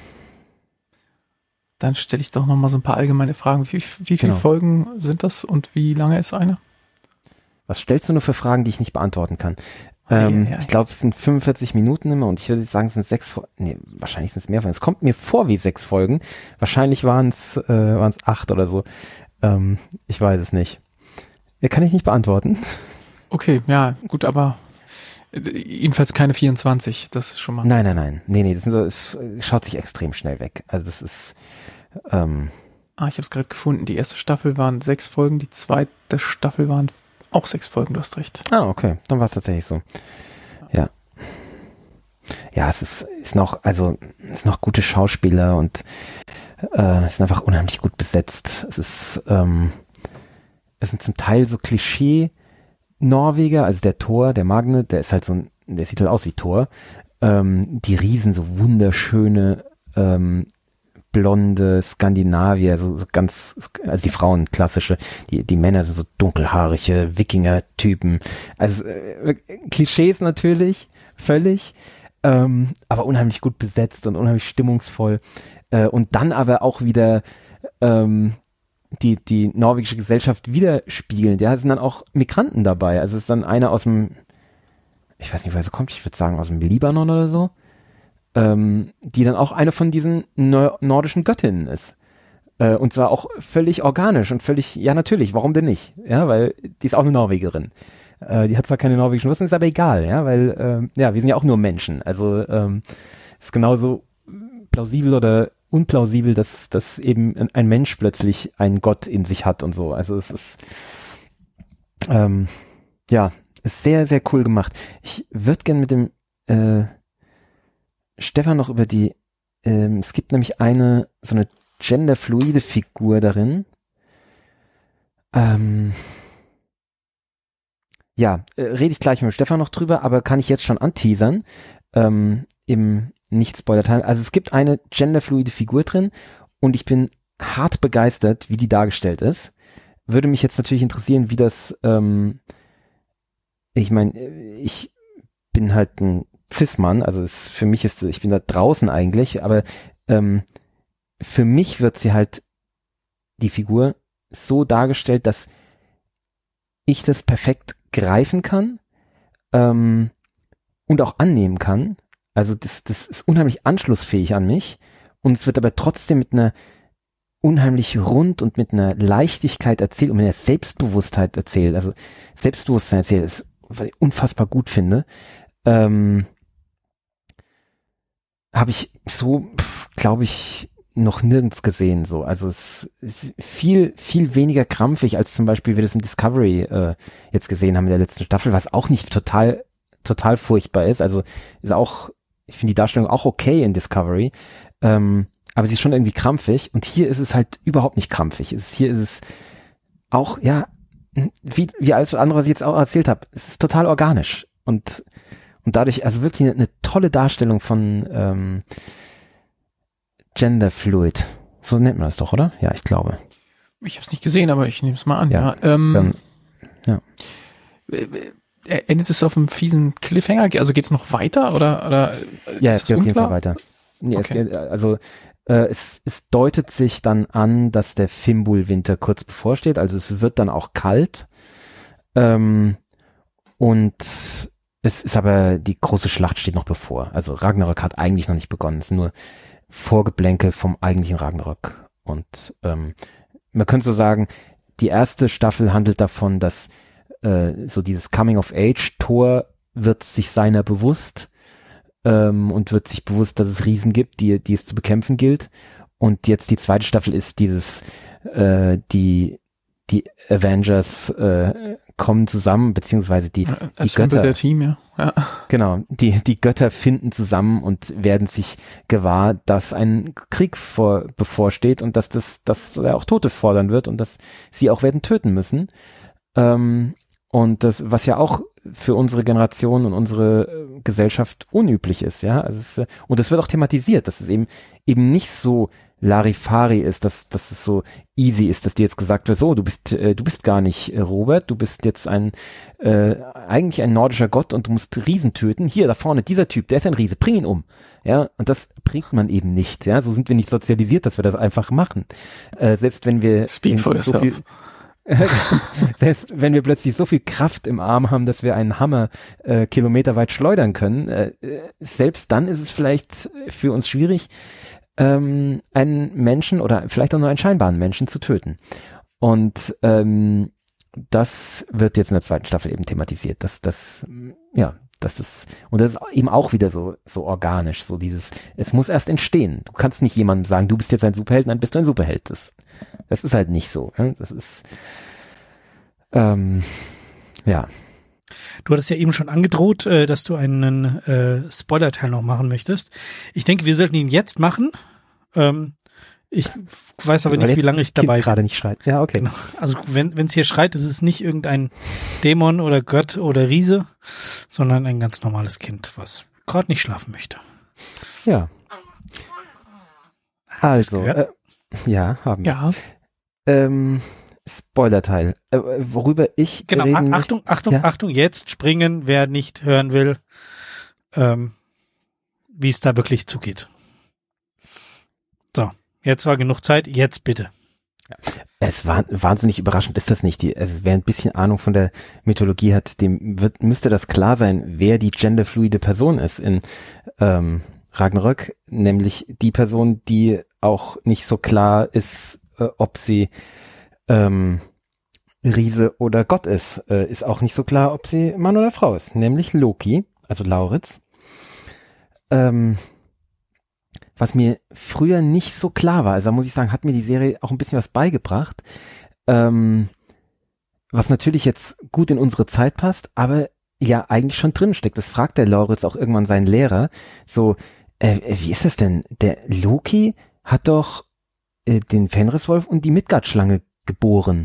Dann stelle ich doch noch mal so ein paar allgemeine Fragen. Wie, wie viele Genau. Folgen sind das und wie lange ist eine? was stellst du nur für Fragen, die ich nicht beantworten kann? Ei, Ähm, ei, ei. ich glaube, es sind fünfundvierzig Minuten immer und ich würde sagen, es sind sechs Folgen. Nee, wahrscheinlich sind es mehr Folgen. Es kommt mir vor wie sechs Folgen. Wahrscheinlich waren es äh, waren es acht oder so. Ähm, ich weiß es nicht. Ja, kann ich nicht beantworten. Okay, ja, gut, aber äh, jedenfalls keine vierundzwanzig. Das ist schon mal. Nein, nein, nein. Nee, nee, das sind so, es schaut sich extrem schnell weg. Also das ist ähm, Ah, ich habe es gerade gefunden. Die erste Staffel waren sechs Folgen, die zweite Staffel waren auch sechs Folgen, du hast recht. ah, okay. Dann war es tatsächlich so. Ja. ja, es ist, ist noch, also es sind noch gute Schauspieler und äh, es sind einfach unheimlich gut besetzt. Es ist, ähm, es sind zum Teil so Klischee-Norweger, also der Thor, der Magne, der ist halt so ein, der sieht halt aus wie Thor. Ähm, die Riesen, so wunderschöne, ähm, blonde Skandinavier, so, so ganz, also die Frauen klassische, die, die Männer sind so dunkelhaarige Wikinger-Typen. Also äh, Klischees natürlich, völlig, ähm, aber unheimlich gut besetzt und unheimlich stimmungsvoll. Äh, und dann aber auch wieder ähm, die, die norwegische Gesellschaft widerspiegelnd. Ja, es sind dann auch Migranten dabei. Also es ist dann einer aus dem, ich weiß nicht, woher es kommt, ich würde sagen aus dem Libanon oder so. Ähm, die dann auch eine von diesen nor- nordischen Göttinnen ist. Äh, und zwar auch völlig organisch und völlig, ja natürlich, warum denn nicht? Ja, weil die ist auch eine Norwegerin. Äh, die hat zwar keine norwegischen Wurzeln, ist aber egal, ja, weil, ähm, ja, wir sind ja auch nur Menschen. Also ähm, ist genauso plausibel oder unplausibel, dass, dass eben ein Mensch plötzlich einen Gott in sich hat und so. Also es ist, ähm, ja, ist sehr, sehr cool gemacht. Ich würde gern mit dem, äh, Stefan noch über die, ähm, es gibt nämlich eine, so eine genderfluide Figur darin. Ähm, ja, äh, rede ich gleich mit Stefan noch drüber, aber kann ich jetzt schon anteasern, ähm, im Nicht-Spoiler-Teil. Also es gibt eine genderfluide Figur drin und ich bin hart begeistert, wie die dargestellt ist. Würde mich jetzt natürlich interessieren, wie das, ähm, ich meine, ich bin halt ein Cis-Mann, also es, für mich ist, ich bin da draußen eigentlich, aber ähm, für mich wird sie halt, die Figur, so dargestellt, dass ich das perfekt greifen kann ähm, und auch annehmen kann. Also das, das ist unheimlich anschlussfähig an mich und es wird aber trotzdem mit einer unheimlich rund und mit einer Leichtigkeit erzählt und mit einer Selbstbewusstheit erzählt. Also Selbstbewusstsein erzählt, ist, was ich unfassbar gut finde. Ähm, habe ich so, glaube ich, noch nirgends gesehen. So, also es ist viel, viel weniger krampfig als zum Beispiel wir das in Discovery äh, jetzt gesehen haben in der letzten Staffel, was auch nicht total, total furchtbar ist. Also ist auch, ich finde die Darstellung auch okay in Discovery, ähm, aber sie ist schon irgendwie krampfig. Und hier ist es halt überhaupt nicht krampfig. Es ist, hier ist es auch, ja, wie wie alles andere, was ich jetzt auch erzählt habe. Es ist total organisch und Und dadurch, also wirklich eine, eine tolle Darstellung von ähm, Genderfluid. So nennt man das doch, oder? Ja, ich glaube. Ich habe es nicht gesehen, aber ich nehme es mal an. Ja. Ja. Ähm, ähm, ja. Endet es auf einem fiesen Cliffhanger? Also geht es noch weiter oder, oder Ja, ist es geht auf jeden Fall weiter. Nee, Okay. es geht, also äh, es, es deutet sich dann an, dass der Fimbul-Winter kurz bevorsteht. Also es wird dann auch kalt. Ähm, und es ist aber, die große Schlacht steht noch bevor. Also Ragnarök hat eigentlich noch nicht begonnen. Es ist nur Vorgeblänke vom eigentlichen Ragnarök. Und ähm, man könnte so sagen, die erste Staffel handelt davon, dass äh, so dieses Coming-of-Age, Thor wird sich seiner bewusst ähm, und wird sich bewusst, dass es Riesen gibt, die, die es zu bekämpfen gilt. Und jetzt die zweite Staffel ist dieses, äh, die die Avengers äh, kommen zusammen, beziehungsweise die, die Götter. Der Team, ja. ja. Genau, die, die Götter finden zusammen und werden sich gewahr, dass ein Krieg vor, bevorsteht und dass das, dass er auch Tote fordern wird und dass sie auch werden töten müssen. Ähm, und das, was ja auch für unsere Generation und unsere Gesellschaft unüblich ist, ja. Also es, und das wird auch thematisiert, dass es eben, eben nicht so Larifari ist, dass, dass es so easy ist, dass dir jetzt gesagt wird, so, du bist, äh, du bist gar nicht äh, Robert, du bist jetzt ein, äh, eigentlich ein nordischer Gott und du musst Riesen töten. Hier, da vorne, dieser Typ, der ist ein Riese, bring ihn um. Ja, und das bringt man eben nicht, ja. So sind wir nicht sozialisiert, dass wir das einfach machen. Äh, selbst wenn wir Speak for so yourself. viel, selbst wenn wir plötzlich so viel Kraft im Arm haben, dass wir einen Hammer äh, kilometerweit schleudern können, äh, selbst dann ist es vielleicht für uns schwierig, ähm, einen Menschen oder vielleicht auch nur einen scheinbaren Menschen zu töten. Und ähm, das wird jetzt in der zweiten Staffel eben thematisiert, dass das, ja, dass das, und das ist eben auch wieder so, so organisch, so dieses, es muss erst entstehen. Du kannst nicht jemandem sagen, du bist jetzt ein Superheld, dann bist du ein Superheld. Das, das ist halt nicht so. Ja? Das ist, ähm, ja. Du hattest ja eben schon angedroht, äh, dass du einen äh, Spoiler-Teil noch machen möchtest. Ich denke, wir sollten ihn jetzt machen. Ähm, ich weiß aber Weil nicht, wie jetzt lange ich das Kind dabei bin. gerade nicht schreit. Ja, okay. Genau. Also wenn es hier schreit, ist es nicht irgendein Dämon oder Gott oder Riese, sondern ein ganz normales Kind, was gerade nicht schlafen möchte. Ja. Also, äh, gehört? ja, haben wir. Ja, Ähm, Spoiler-Teil. Äh, worüber ich Genau, reden A- möchte- Achtung, Achtung, Ja. Achtung, jetzt springen, wer nicht hören will, ähm, wie es da wirklich zugeht. So, jetzt war genug Zeit, jetzt bitte. Es war wahnsinnig überraschend, ist das nicht? Die, also wer ein bisschen Ahnung von der Mythologie hat, dem wird, müsste das klar sein, wer die genderfluide Person ist in ähm, Ragnarök, nämlich die Person, die auch nicht so klar ist, äh, ob sie ähm, Riese oder Gott ist. Äh, ist auch nicht so klar, ob sie Mann oder Frau ist, nämlich Loki, also Lauritz. Ähm, was mir früher nicht so klar war, also da muss ich sagen, hat mir die Serie auch ein bisschen was beigebracht, ähm, was natürlich jetzt gut in unsere Zeit passt, aber ja eigentlich schon drin steckt. Das fragt der Lauritz auch irgendwann seinen Lehrer, so, äh, wie ist das denn? Der Loki hat doch äh, den Fenriswolf und die Midgard-Schlange geboren.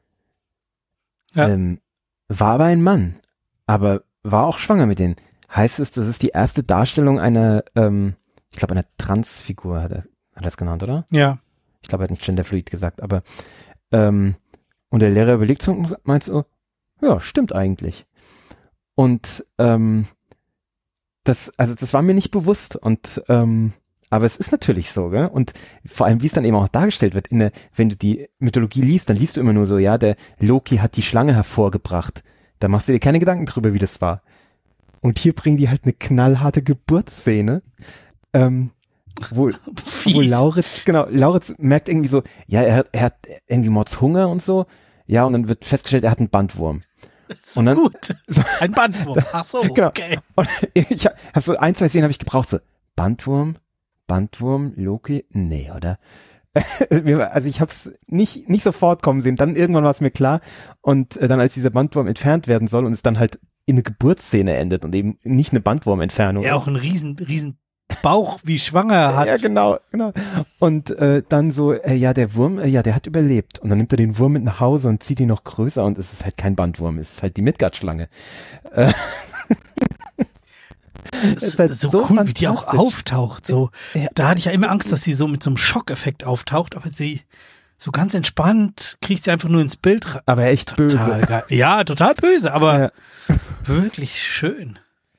Ja. Ähm, war aber ein Mann, aber war auch schwanger mit denen. Heißt es, das ist die erste Darstellung einer, ähm, ich glaube, einer Transfigur, hat er, hat er das genannt, oder? Ja, Ich glaube, er hat nicht genderfluid gesagt, aber ähm, und der Lehrer überlegt so und meint so, ja, stimmt eigentlich. Und ähm, das, also das war mir nicht bewusst und ähm, aber es ist natürlich so, gell? Und vor allem, wie es dann eben auch dargestellt wird, in der, wenn du die Mythologie liest, dann liest du immer nur so, ja, der Loki hat die Schlange hervorgebracht. Da machst du dir keine Gedanken drüber, wie das war. Und hier bringen die halt eine knallharte Geburtsszene, ähm, wo, wo fies. Lauritz, genau, Lauritz merkt irgendwie so, ja, er hat, er hat irgendwie Mordshunger und so, ja, und dann wird festgestellt, er hat einen Bandwurm. so und dann- gut. Ein Bandwurm. Ach so, Genau. okay. Und ich habe hab so ein, zwei Szenen habe ich gebraucht, so, Bandwurm, Bandwurm, Loki, nee, oder? Also ich habe es nicht nicht sofort kommen sehen, dann irgendwann war es mir klar und äh, dann als dieser Bandwurm entfernt werden soll und es dann halt in eine Geburtsszene endet und eben nicht eine Bandwurmentfernung. Ja, auch ein riesen, riesen Bauch, wie schwanger er hat. Ja, genau, genau. Und äh, dann so, äh, ja, der Wurm, äh, ja, der hat überlebt. Und dann nimmt er den Wurm mit nach Hause und zieht ihn noch größer und es ist halt kein Bandwurm, es ist halt die Midgard-Schlange. Äh, Das ist halt so, so cool, wie die auch fantastisch. auftaucht. So, Ja. da hatte ich ja immer Angst, dass sie so mit so einem Schockeffekt auftaucht, aber sie so ganz entspannt kriegt sie einfach nur ins Bild. rein. aber echt böse. Total geil. Ja, total böse, aber Ja. wirklich schön.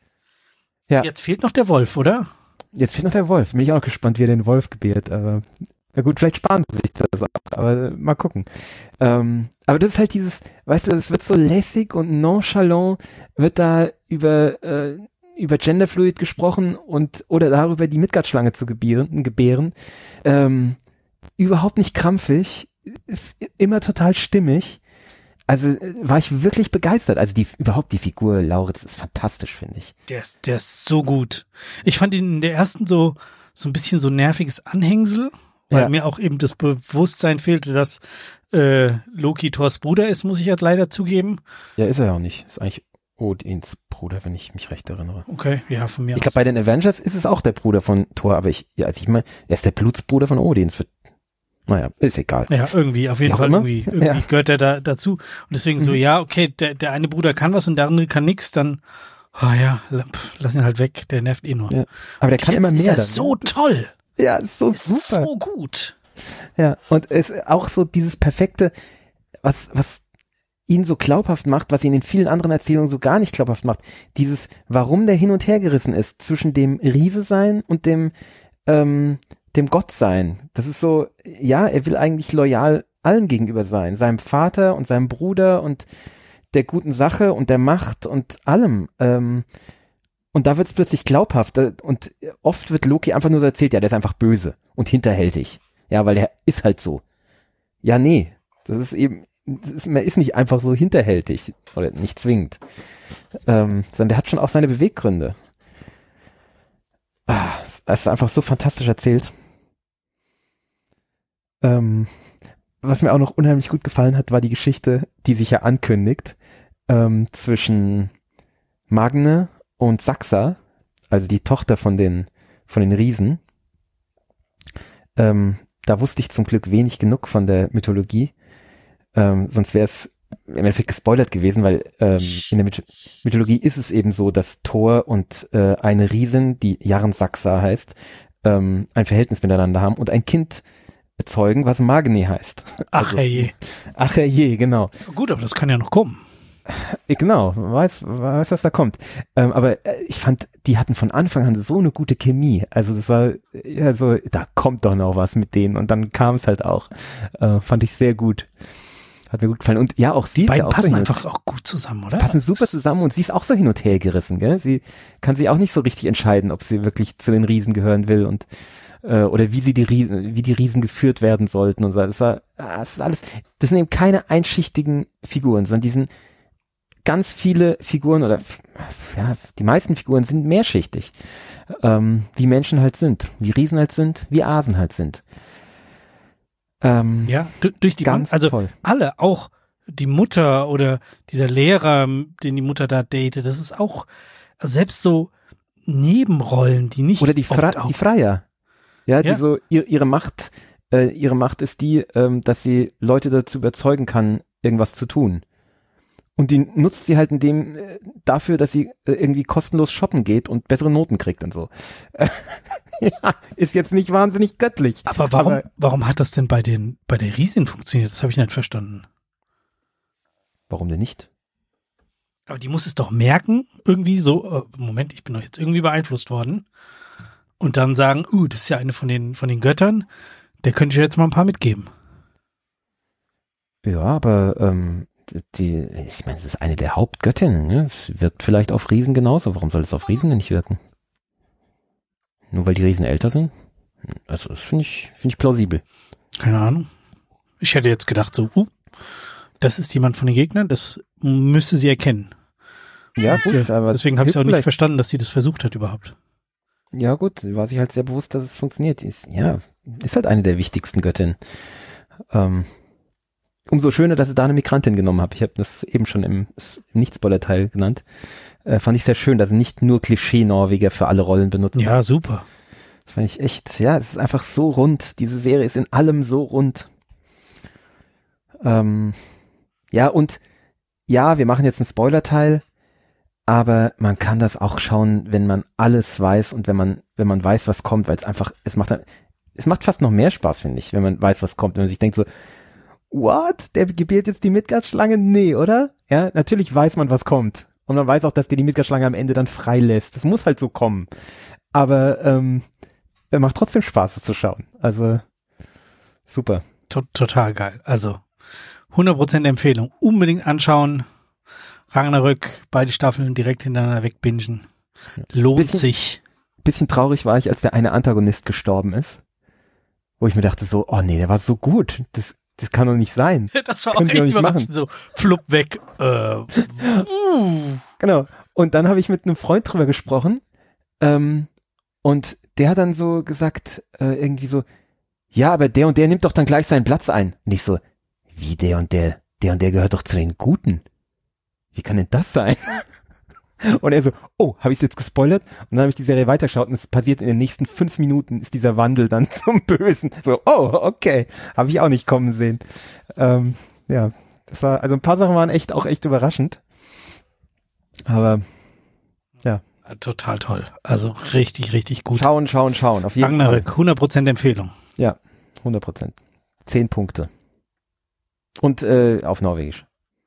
Ja. Jetzt fehlt noch der Wolf, oder? Jetzt fehlt noch der Wolf. Bin ich auch noch gespannt, wie er den Wolf gebiert. Aber ja gut, vielleicht sparen sie sich das auch. Aber äh, mal gucken. Ähm, aber das ist halt dieses, weißt du, es wird so lässig und nonchalant wird da über äh, über Genderfluid gesprochen und oder darüber die Midgard-Schlange zu gebären, gebären. Ähm, überhaupt nicht krampfig, f- immer total stimmig. Also äh, war ich wirklich begeistert. Also die überhaupt die Figur Lauritz ist fantastisch, finde ich. Der ist, der ist so gut. Ich fand ihn in der ersten so, so ein bisschen so nerviges Anhängsel, weil Ja. mir auch eben das Bewusstsein fehlte, dass äh, Loki Thors Bruder ist, muss ich halt leider zugeben. Ja, ist er ja auch nicht. Ist eigentlich Odins Bruder, wenn ich mich recht erinnere. Okay, ja, von mir Ich aus. glaube, bei den Avengers ist es auch der Bruder von Thor, aber ich, ja, also ich meine, er ist der Blutsbruder von Odin. Es wird, naja, ist egal. Ja, irgendwie, auf jeden Wie auch Fall immer. irgendwie, irgendwie Ja. gehört er da dazu. Und deswegen so, Mhm. ja, okay, der, der eine Bruder kann was und der andere kann nix, dann, oh ja, la- pff, lass ihn halt weg, der nervt eh nur. Ja. Aber der kann Jetzt immer mehr. ist er dann, so ne? toll. Ja, ist so Ist super. so gut. Ja, und es ist auch so dieses perfekte, was, was ihn so glaubhaft macht, was ihn in vielen anderen Erzählungen so gar nicht glaubhaft macht. Dieses, warum der hin und her gerissen ist zwischen dem Riese sein und dem, ähm, dem Gott sein. Das ist so, ja, er will eigentlich loyal allen gegenüber sein. Seinem Vater und seinem Bruder und der guten Sache und der Macht und allem. Ähm, und da wird es plötzlich glaubhaft. Und oft wird Loki einfach nur so erzählt, ja, der ist einfach böse und hinterhältig. Ja, weil der ist halt so. Ja, nee. Das ist eben, das ist, man ist nicht einfach so hinterhältig oder nicht zwingend. Ähm, sondern der hat schon auch seine Beweggründe. Ah, es ist einfach so fantastisch erzählt. Ähm, was mir auch noch unheimlich gut gefallen hat, war die Geschichte, die sich ja ankündigt. ähm, zwischen Magne und Saxa, also die Tochter von den von den Riesen. Ähm, da wusste ich zum Glück wenig genug von der Mythologie, ähm, sonst wäre es im Endeffekt gespoilert gewesen, weil ähm, in der Myth- Mythologie ist es eben so, dass Thor und äh, eine Riesin, die Jarn Saxa heißt, ähm, ein Verhältnis miteinander haben und ein Kind zeugen, was Magne heißt. Ach Also, herrje. Ach herrje, genau. Gut, aber das kann ja noch kommen. Genau, weiß, weiß, was da kommt. Ähm, aber äh, ich fand, die hatten von Anfang an so eine gute Chemie. Also das war, ja, so, da kommt doch noch was mit denen. Und dann kam es halt auch. Äh, fand ich sehr gut. Hat mir gut gefallen. Und ja, auch sie Die ist beiden ja auch passen so hin einfach und, auch gut zusammen, oder? passen super zusammen und sie ist auch so hin und her gerissen, gell? Sie kann sich auch nicht so richtig entscheiden, ob sie wirklich zu den Riesen gehören will und äh, oder wie sie die Riesen, wie die Riesen geführt werden sollten und so. Das war, das ist alles, das sind eben keine einschichtigen Figuren, sondern die sind ganz viele Figuren oder ja, die meisten Figuren sind mehrschichtig, ähm, wie Menschen halt sind, wie Riesen halt sind, wie Asen halt sind. Ähm, Ja, du, durch die ganz Bank, also toll. alle, auch die Mutter oder dieser Lehrer, den die Mutter da datet, das ist auch selbst so Nebenrollen, die nicht Oder die, Fra oft auch, die Freier. Ja, die Ja. so, ihr, ihre Macht, äh, ihre Macht ist die, ähm, dass sie Leute dazu überzeugen kann, irgendwas zu tun. Und die nutzt sie halt in dem, äh, dafür, dass sie äh, irgendwie kostenlos shoppen geht und bessere Noten kriegt und so. Ja, ist jetzt nicht wahnsinnig göttlich. aber warum, aber- warum hat das denn bei den, bei der Riesin funktioniert? Das habe ich nicht verstanden. Warum denn nicht? Aber die muss es doch merken, irgendwie so, äh, Moment, ich bin doch jetzt irgendwie beeinflusst worden. Und dann sagen, uh, das ist ja eine von den, von den Göttern, der könnte ich jetzt mal ein paar mitgeben. Ja, aber ähm, die, ich meine, es ist eine der Hauptgöttinnen, ne? Es wirkt vielleicht auf Riesen genauso. Warum soll es auf Riesen denn nicht wirken? Nur weil die Riesen älter sind? Also das finde ich, finde ich plausibel. Keine Ahnung. Ich hätte jetzt gedacht so, uh, das ist jemand von den Gegnern, das müsste sie erkennen. Ja, gut, Ja, aber deswegen habe ich auch nicht vielleicht- verstanden, dass sie das versucht hat überhaupt. Ja gut, sie war sich halt sehr bewusst, dass es funktioniert. Ist, ja, ist halt eine der wichtigsten Göttinnen. Ähm, umso schöner, dass ich da eine Migrantin genommen habe. Ich habe das eben schon im, im Nicht-Spoiler-Teil genannt. Äh, fand ich sehr schön, dass sie nicht nur Klischee-Norweger für alle Rollen benutzt. Ja, super. Das fand ich echt, ja, es ist einfach so rund. Diese Serie ist in allem so rund. Ähm, ja, und ja, wir machen jetzt einen Spoiler-Teil, aber man kann das auch schauen, wenn man alles weiß und wenn man, wenn man weiß, was kommt, weil es einfach, es macht, es macht fast noch mehr Spaß, finde ich, wenn man weiß, was kommt, wenn man sich denkt so, what? Der gebiert jetzt die Midgard-Schlange? Nee, oder? Ja, natürlich weiß man, was kommt. Und man weiß auch, dass der die Midgard-Schlange am Ende dann frei lässt. Das muss halt so kommen. Aber, ähm, er macht trotzdem Spaß, es zu schauen. Also, super. To- total geil. Also, hundert Prozent Empfehlung. Unbedingt anschauen. Ragnarök, beide Staffeln direkt hintereinander wegbingen. Lohnt Bisschen- sich. Bisschen traurig war ich, als der eine Antagonist gestorben ist. Wo ich mir dachte so, oh nee, der war so gut. Das, das kann doch nicht sein. Das war auch Können Sie echt doch nicht überraschend. So, flupp weg. Äh, uh. Genau. Und dann habe ich mit einem Freund drüber gesprochen. Ähm, und der hat dann so gesagt, äh, irgendwie so, ja, aber der und der nimmt doch dann gleich seinen Platz ein. Und ich so, wie der und der? Der und der gehört doch zu den Guten. Wie kann denn das sein? Und er so, oh, habe ich es jetzt gespoilert? Und dann habe ich die Serie weitergeschaut und es passiert in den nächsten fünf Minuten, ist dieser Wandel dann zum Bösen. So, oh, okay, habe ich auch nicht kommen sehen. Ähm, ja, das war, also ein paar Sachen waren echt auch echt überraschend. Aber Total toll. Also richtig, richtig gut. schauen, schauen, schauen. Auf jeden Ragnarök, hundert Prozent Empfehlung. Fall. Ja, hundert Prozent. Zehn Punkte. Und äh, auf Norwegisch.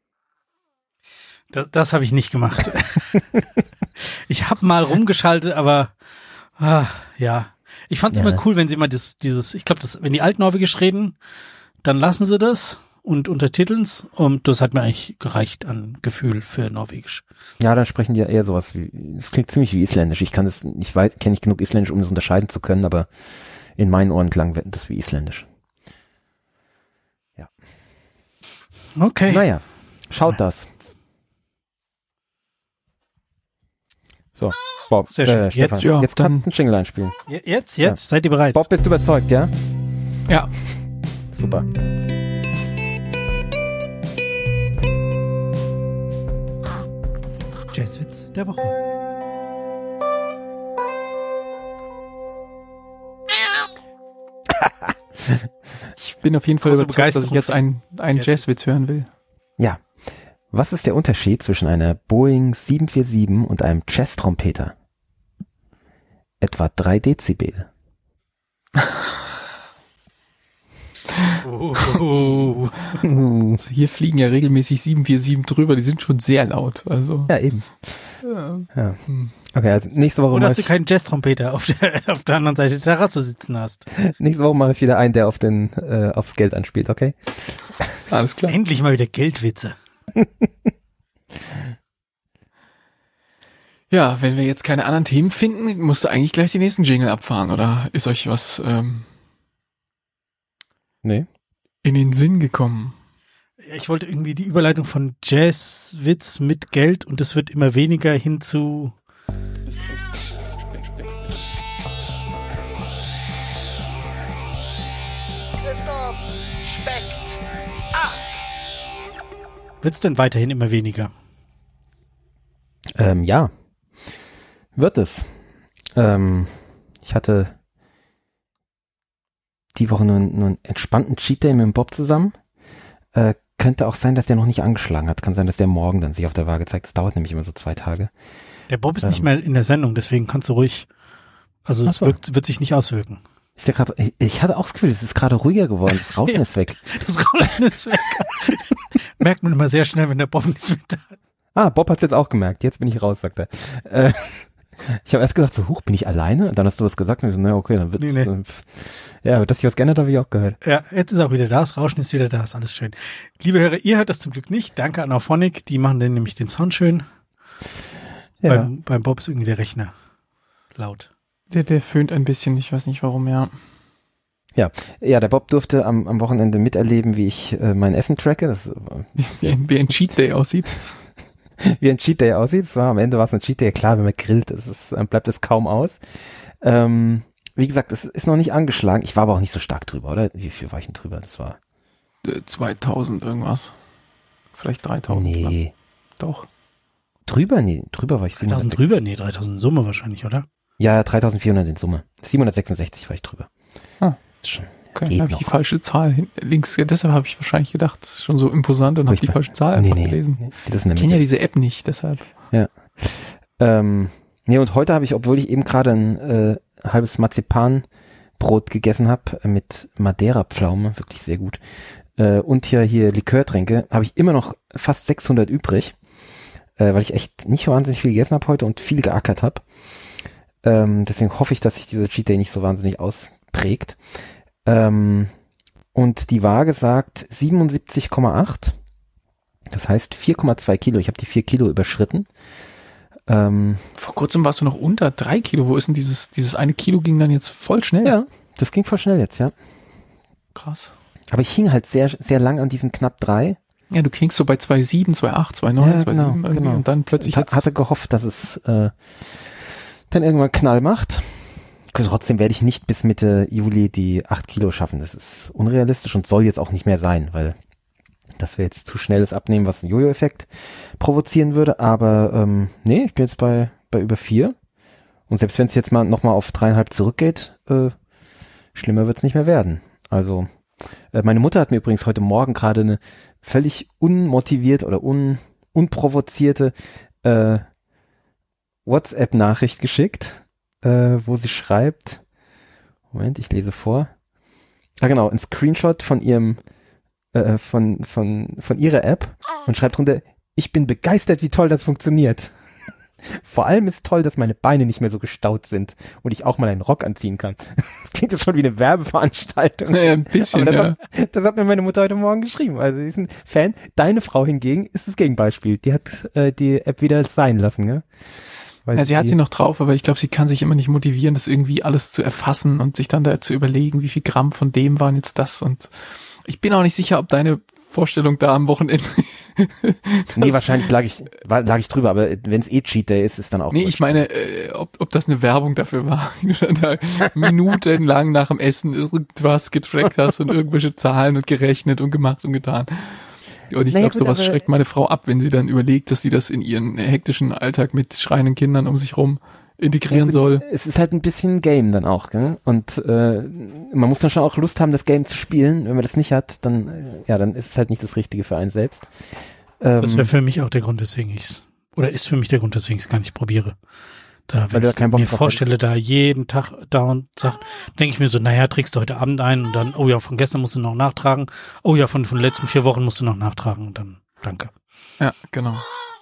Das, das habe ich nicht gemacht. Ich habe mal rumgeschaltet, aber ah, ja. Ich fand es Ja. immer cool, wenn sie mal das, dieses, ich glaube, das, wenn die Altnorwegisch reden, dann lassen sie das und untertiteln's und das hat mir eigentlich gereicht an Gefühl für Norwegisch. Ja, dann sprechen die ja eher sowas wie, es klingt ziemlich wie Isländisch. Ich kann es nicht weit, kenne nicht genug Isländisch, um das unterscheiden zu können, aber in meinen Ohren klang das wie Isländisch. Okay. Naja, schaut das. So, Bob, Sehr schön. Äh, Stefan, Jetzt, ja, jetzt dann- kannst du einen Jingle einspielen. Je- Jetzt, jetzt, seid ihr bereit? Bob, bist du überzeugt, ja? Ja, Super. Jazzwitz der Woche. Ich bin auf jeden Fall Große überzeugt, dass ich jetzt einen, einen Jazzwitz. Jazzwitz hören will. Ja. Was ist der Unterschied zwischen einer Boeing sieben vier sieben und einem Jazz-Trompeter? Etwa drei Dezibel. Oh. Also hier fliegen ja regelmäßig sieben vier sieben drüber, die sind schon sehr laut. Also Ja, eben. ja. Ja. Hm. Okay, also nächste Woche Oder mache dass du ich, keinen Jazz-Trompeter auf der, auf der anderen Seite der Terrasse sitzen hast. nächste Woche mache ich wieder einen, der auf den, äh, aufs Geld anspielt, okay? Alles klar. Endlich mal wieder Geldwitze. Ja, wenn wir jetzt keine anderen Themen finden, musst du eigentlich gleich die nächsten Jingle abfahren, oder ist euch was ähm, Nee. in den Sinn gekommen? Ich wollte irgendwie die Überleitung von Jazzwitz mit Geld und es wird immer weniger hin zu Christoph, Spekt. Ah, wird's denn weiterhin immer weniger? Ähm, ja. Wird es. Ähm, ich hatte die Woche nur, nur einen entspannten Cheat Day mit dem Bob zusammen. Äh, könnte auch sein, dass der noch nicht angeschlagen hat. Kann sein, dass der morgen dann sich auf der Waage zeigt. Das dauert nämlich immer so zwei Tage. Der Bob ist Ähm. nicht mehr in der Sendung, deswegen kannst du ruhig, also Ach es so. wirkt, wird sich nicht auswirken. Ist der grad, ich, ich hatte auch das Gefühl, es ist gerade ruhiger geworden. Das Rauschen Ja. ist weg. Das Rauschen ist weg. Merkt man immer sehr schnell, wenn der Bob nicht mehr da ist. Ah, Bob hat's jetzt auch gemerkt. Jetzt bin ich raus, sagt er. Äh, ich habe erst gesagt, so, huch, bin ich alleine? Und dann hast du was gesagt und ich so, na okay, dann wird Nee, nee. äh, ja, dass sich was geändert, habe ich auch gehört. Ja, jetzt ist auch wieder da, das Rauschen ist wieder da, ist alles schön. Liebe Hörer, ihr hört das zum Glück nicht. Danke an Auphonic, die machen dann nämlich den Sound schön. Ja. Beim, beim Bob ist irgendwie der Rechner laut. Der, der föhnt ein bisschen, ich weiß nicht warum, ja. Ja, ja, der Bob durfte am, am Wochenende miterleben, wie ich äh, mein Essen tracke. Das, äh, Wie ein, wie ein Cheat Day aussieht. wie ein Cheat Day aussieht. Es war, am Ende war es ein Cheat Day. Klar, wenn man grillt, ist es, dann bleibt es kaum aus. Ähm, wie gesagt, es ist noch nicht angeschlagen. Ich war aber auch nicht so stark drüber, oder? Wie viel war ich denn drüber? Das war... Äh, zweitausend irgendwas. Vielleicht dreitausend. Nee. Doch. Drüber? Nee, drüber war ich dreitausend siebenhundertsechzig. drüber? Nee, dreitausend in Summe wahrscheinlich, oder? Ja, dreitausendvierhundert in Summe. siebenhundertsechsundsechzig war ich drüber. Ah. Das ist schon, Okay, geht habe ich noch. die falsche Zahl hin, links, deshalb habe ich wahrscheinlich gedacht, das ist schon so imposant und Aber habe ich die mein- falsche Zahl nee, einfach nee, gelesen. nee, das ist in der Ich kenne ja Mitte. diese App nicht, deshalb. Ähm, nee, und heute habe ich, obwohl ich eben gerade ein äh, halbes Marzipanbrot gegessen habe, äh, mit Madeira-Pflaume, wirklich sehr gut, äh, und hier, hier Likörtränke, habe ich immer noch fast sechshundert übrig, äh, weil ich echt nicht wahnsinnig viel gegessen habe heute und viel geackert habe. Ähm, deswegen hoffe ich, dass sich dieser Cheat Day nicht so wahnsinnig ausprägt. Ähm, und die Waage sagt siebenundsiebzig Komma acht. Das heißt vier Komma zwei Kilo. Ich habe die vier Kilo überschritten. Ähm, Vor kurzem warst du noch unter drei Kilo. Wo ist denn dieses, dieses eine Kilo ging dann jetzt voll schnell? ja, das ging voll schnell jetzt, ja. Krass. Aber ich hing halt sehr, sehr lang an diesen knapp drei. Ja, du klingst so bei zwei Komma sieben, zwei Komma acht, zwei Komma neun, Ja, zwei Komma sieben genau, irgendwie genau. und dann plötzlich Ich jetzt- hatte gehofft, dass es äh, dann irgendwann Knall macht. Trotzdem werde ich nicht bis Mitte Juli die acht Kilo schaffen. Das ist unrealistisch und soll jetzt auch nicht mehr sein, weil das wäre jetzt zu schnelles Abnehmen, was einen Jojo-Effekt provozieren würde. Aber ähm, nee, ich bin jetzt bei bei über vier. Und selbst wenn es jetzt mal nochmal auf dreieinhalb zurückgeht, äh, schlimmer wird es nicht mehr werden. Also äh, meine Mutter hat mir übrigens heute Morgen gerade eine völlig unmotiviert oder un, unprovozierte äh, WhatsApp-Nachricht geschickt, äh, wo sie schreibt, Moment, ich lese vor. Ah genau, ein Screenshot von ihrem, äh, von, von, von ihrer App und schreibt drunter, ich bin begeistert, wie toll das funktioniert. Vor allem ist toll, dass meine Beine nicht mehr so gestaut sind und ich auch mal einen Rock anziehen kann. Das klingt jetzt schon wie eine Werbeveranstaltung. Naja, ein bisschen, Aber das, ja. hat, das hat mir meine Mutter heute Morgen geschrieben. Also sie ist ein Fan. Deine Frau hingegen ist das Gegenbeispiel. Die hat äh, die App wieder sein lassen, ne? Weil Ja, sie hat sie noch drauf, aber ich glaube, sie kann sich immer nicht motivieren, das irgendwie alles zu erfassen und sich dann da zu überlegen, wie viel Gramm von dem waren jetzt das. Und ich bin auch nicht sicher, ob deine Vorstellung da am Wochenende... Nee, wahrscheinlich lag ich, war, lag ich drüber, aber wenn es eh Cheat Day ist, ist dann auch... Nee, wurscht. ich meine, äh, ob, ob das eine Werbung dafür war, wie du dann da minutenlang nach dem Essen irgendwas getrackt hast und irgendwelche Zahlen und gerechnet und gemacht und getan. Und ich Naja, glaube, gut, sowas aber- schreckt meine Frau ab, wenn sie dann überlegt, dass sie das in ihren hektischen Alltag mit schreienden Kindern um sich rum integrieren soll. Es ist halt ein bisschen Game dann auch, gell? Und äh, man muss dann schon auch Lust haben, das Game zu spielen. Wenn man das nicht hat, dann äh, ja, dann ist es halt nicht das Richtige für einen selbst. Ähm, Das wäre für mich auch der Grund, weswegen ich's, oder ist für mich der Grund, weswegen ich es gar nicht probiere. Da, Weil wenn du da ich keinen Bock mir drauf vorstelle, da jeden Tag da und sag, denke ich mir so, naja, trägst du heute Abend ein und dann, oh ja, von gestern musst du noch nachtragen. Oh ja, von, von den letzten vier Wochen musst du noch nachtragen und dann, danke. Ja, genau.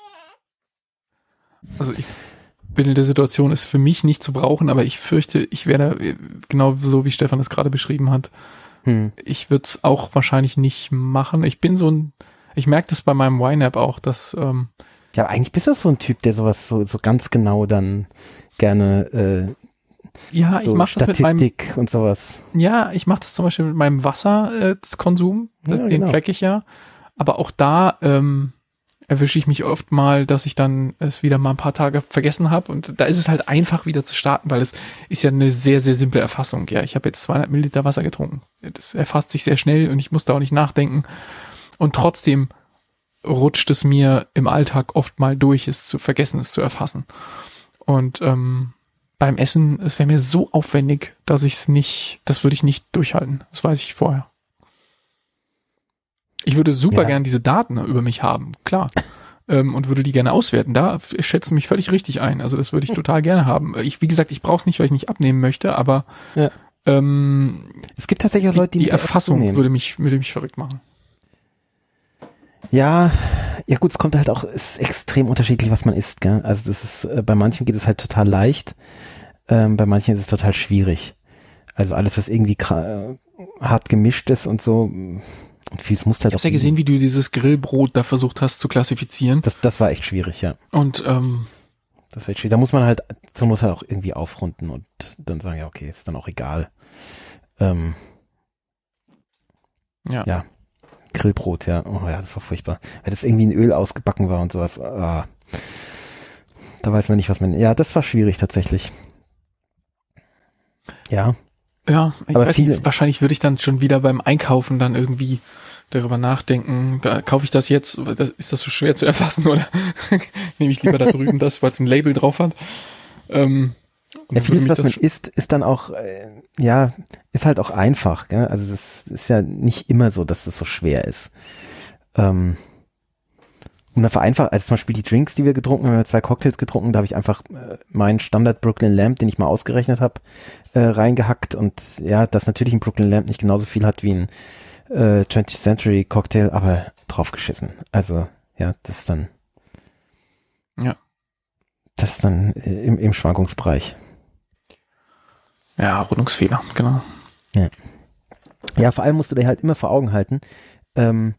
Also ich bin in der Situation, es für mich nicht zu brauchen, aber ich fürchte, ich werde, genau so wie Stefan es gerade beschrieben hat, hm. ich würde es auch wahrscheinlich nicht machen. Ich bin so ein, ich merke das bei meinem Y-Nap auch, dass ähm, Ja, aber eigentlich bist du auch so ein Typ, der sowas so, so ganz genau dann gerne äh, ja, ich so mache das mit meinem, Statistik und sowas. ja, ich mache das zum Beispiel mit meinem Wasserkonsum, Ja, den genau. track ich ja, aber auch da ähm, erwische ich mich oft mal, dass ich dann es wieder mal ein paar Tage vergessen habe und da ist es halt einfach wieder zu starten, weil es ist ja eine sehr, sehr simple Erfassung. Ja, ich habe jetzt zweihundert Milliliter Wasser getrunken. Das erfasst sich sehr schnell und ich muss da auch nicht nachdenken und trotzdem rutscht es mir im Alltag oft mal durch, es zu vergessen, es zu erfassen. Und ähm, beim Essen, es wäre mir so aufwendig, dass ich es nicht, das würde ich nicht durchhalten. Das weiß ich vorher. Ich würde super Ja. gern diese Daten über mich haben, klar. ähm, und würde die gerne auswerten. Da schätze ich mich völlig richtig ein. Also das würde ich total gerne haben. Ich, wie gesagt, ich brauche es nicht, weil ich nicht abnehmen möchte, aber Ja. ähm, Es gibt tatsächlich auch die, Leute, die die mit der Erfassung nehmen. würde mich, würde mich verrückt machen. Ja, ja gut, es kommt halt auch, es ist extrem unterschiedlich, was man isst, gell? Also das ist, äh, bei manchen geht es halt total leicht, ähm, bei manchen ist es total schwierig. Also alles, was irgendwie kra- äh, hart gemischt ist und so, und vieles muss halt Ich auch. habe ja gesehen, wie du dieses Grillbrot da versucht hast zu klassifizieren. Das, das war echt schwierig, ja. Und ähm, Das war echt schwierig. Da muss man halt, so muss halt auch irgendwie aufrunden und dann sagen, ja, okay, ist dann auch egal. Ähm, ja. ja. Grillbrot, ja. Oh ja, das war furchtbar. Weil das irgendwie in Öl ausgebacken war und sowas. Ah. Da weiß man nicht, was man. Ja, das war schwierig tatsächlich. Ja. Ja, ich Aber weiß viele- nicht, wahrscheinlich würde ich dann schon wieder beim Einkaufen dann irgendwie darüber nachdenken, da kaufe ich das jetzt, das, ist das so schwer zu erfassen oder nehme ich lieber da drüben das, weil es ein Label drauf hat. Ähm, und Ja, dann würde vieles, mich was das man schon- isst, ist dann auch, äh, ja, ist halt auch einfach, gell? Also das ist ja nicht immer so, dass es so schwer ist. Ähm, und dann vereinfacht, also zum Beispiel die Drinks, die wir getrunken haben, wir haben zwei Cocktails getrunken, da habe ich einfach äh, meinen Standard Brooklyn Lamp, den ich mal ausgerechnet habe, äh, reingehackt und ja, dass natürlich ein Brooklyn Lamp nicht genauso viel hat wie ein äh, twentieth Century Cocktail, aber draufgeschissen. Also ja, das ist dann Ja. das ist dann äh, im, im Schwankungsbereich. Ja, Rundungsfehler, genau. Ja, vor allem musst du dir halt immer vor Augen halten, ähm,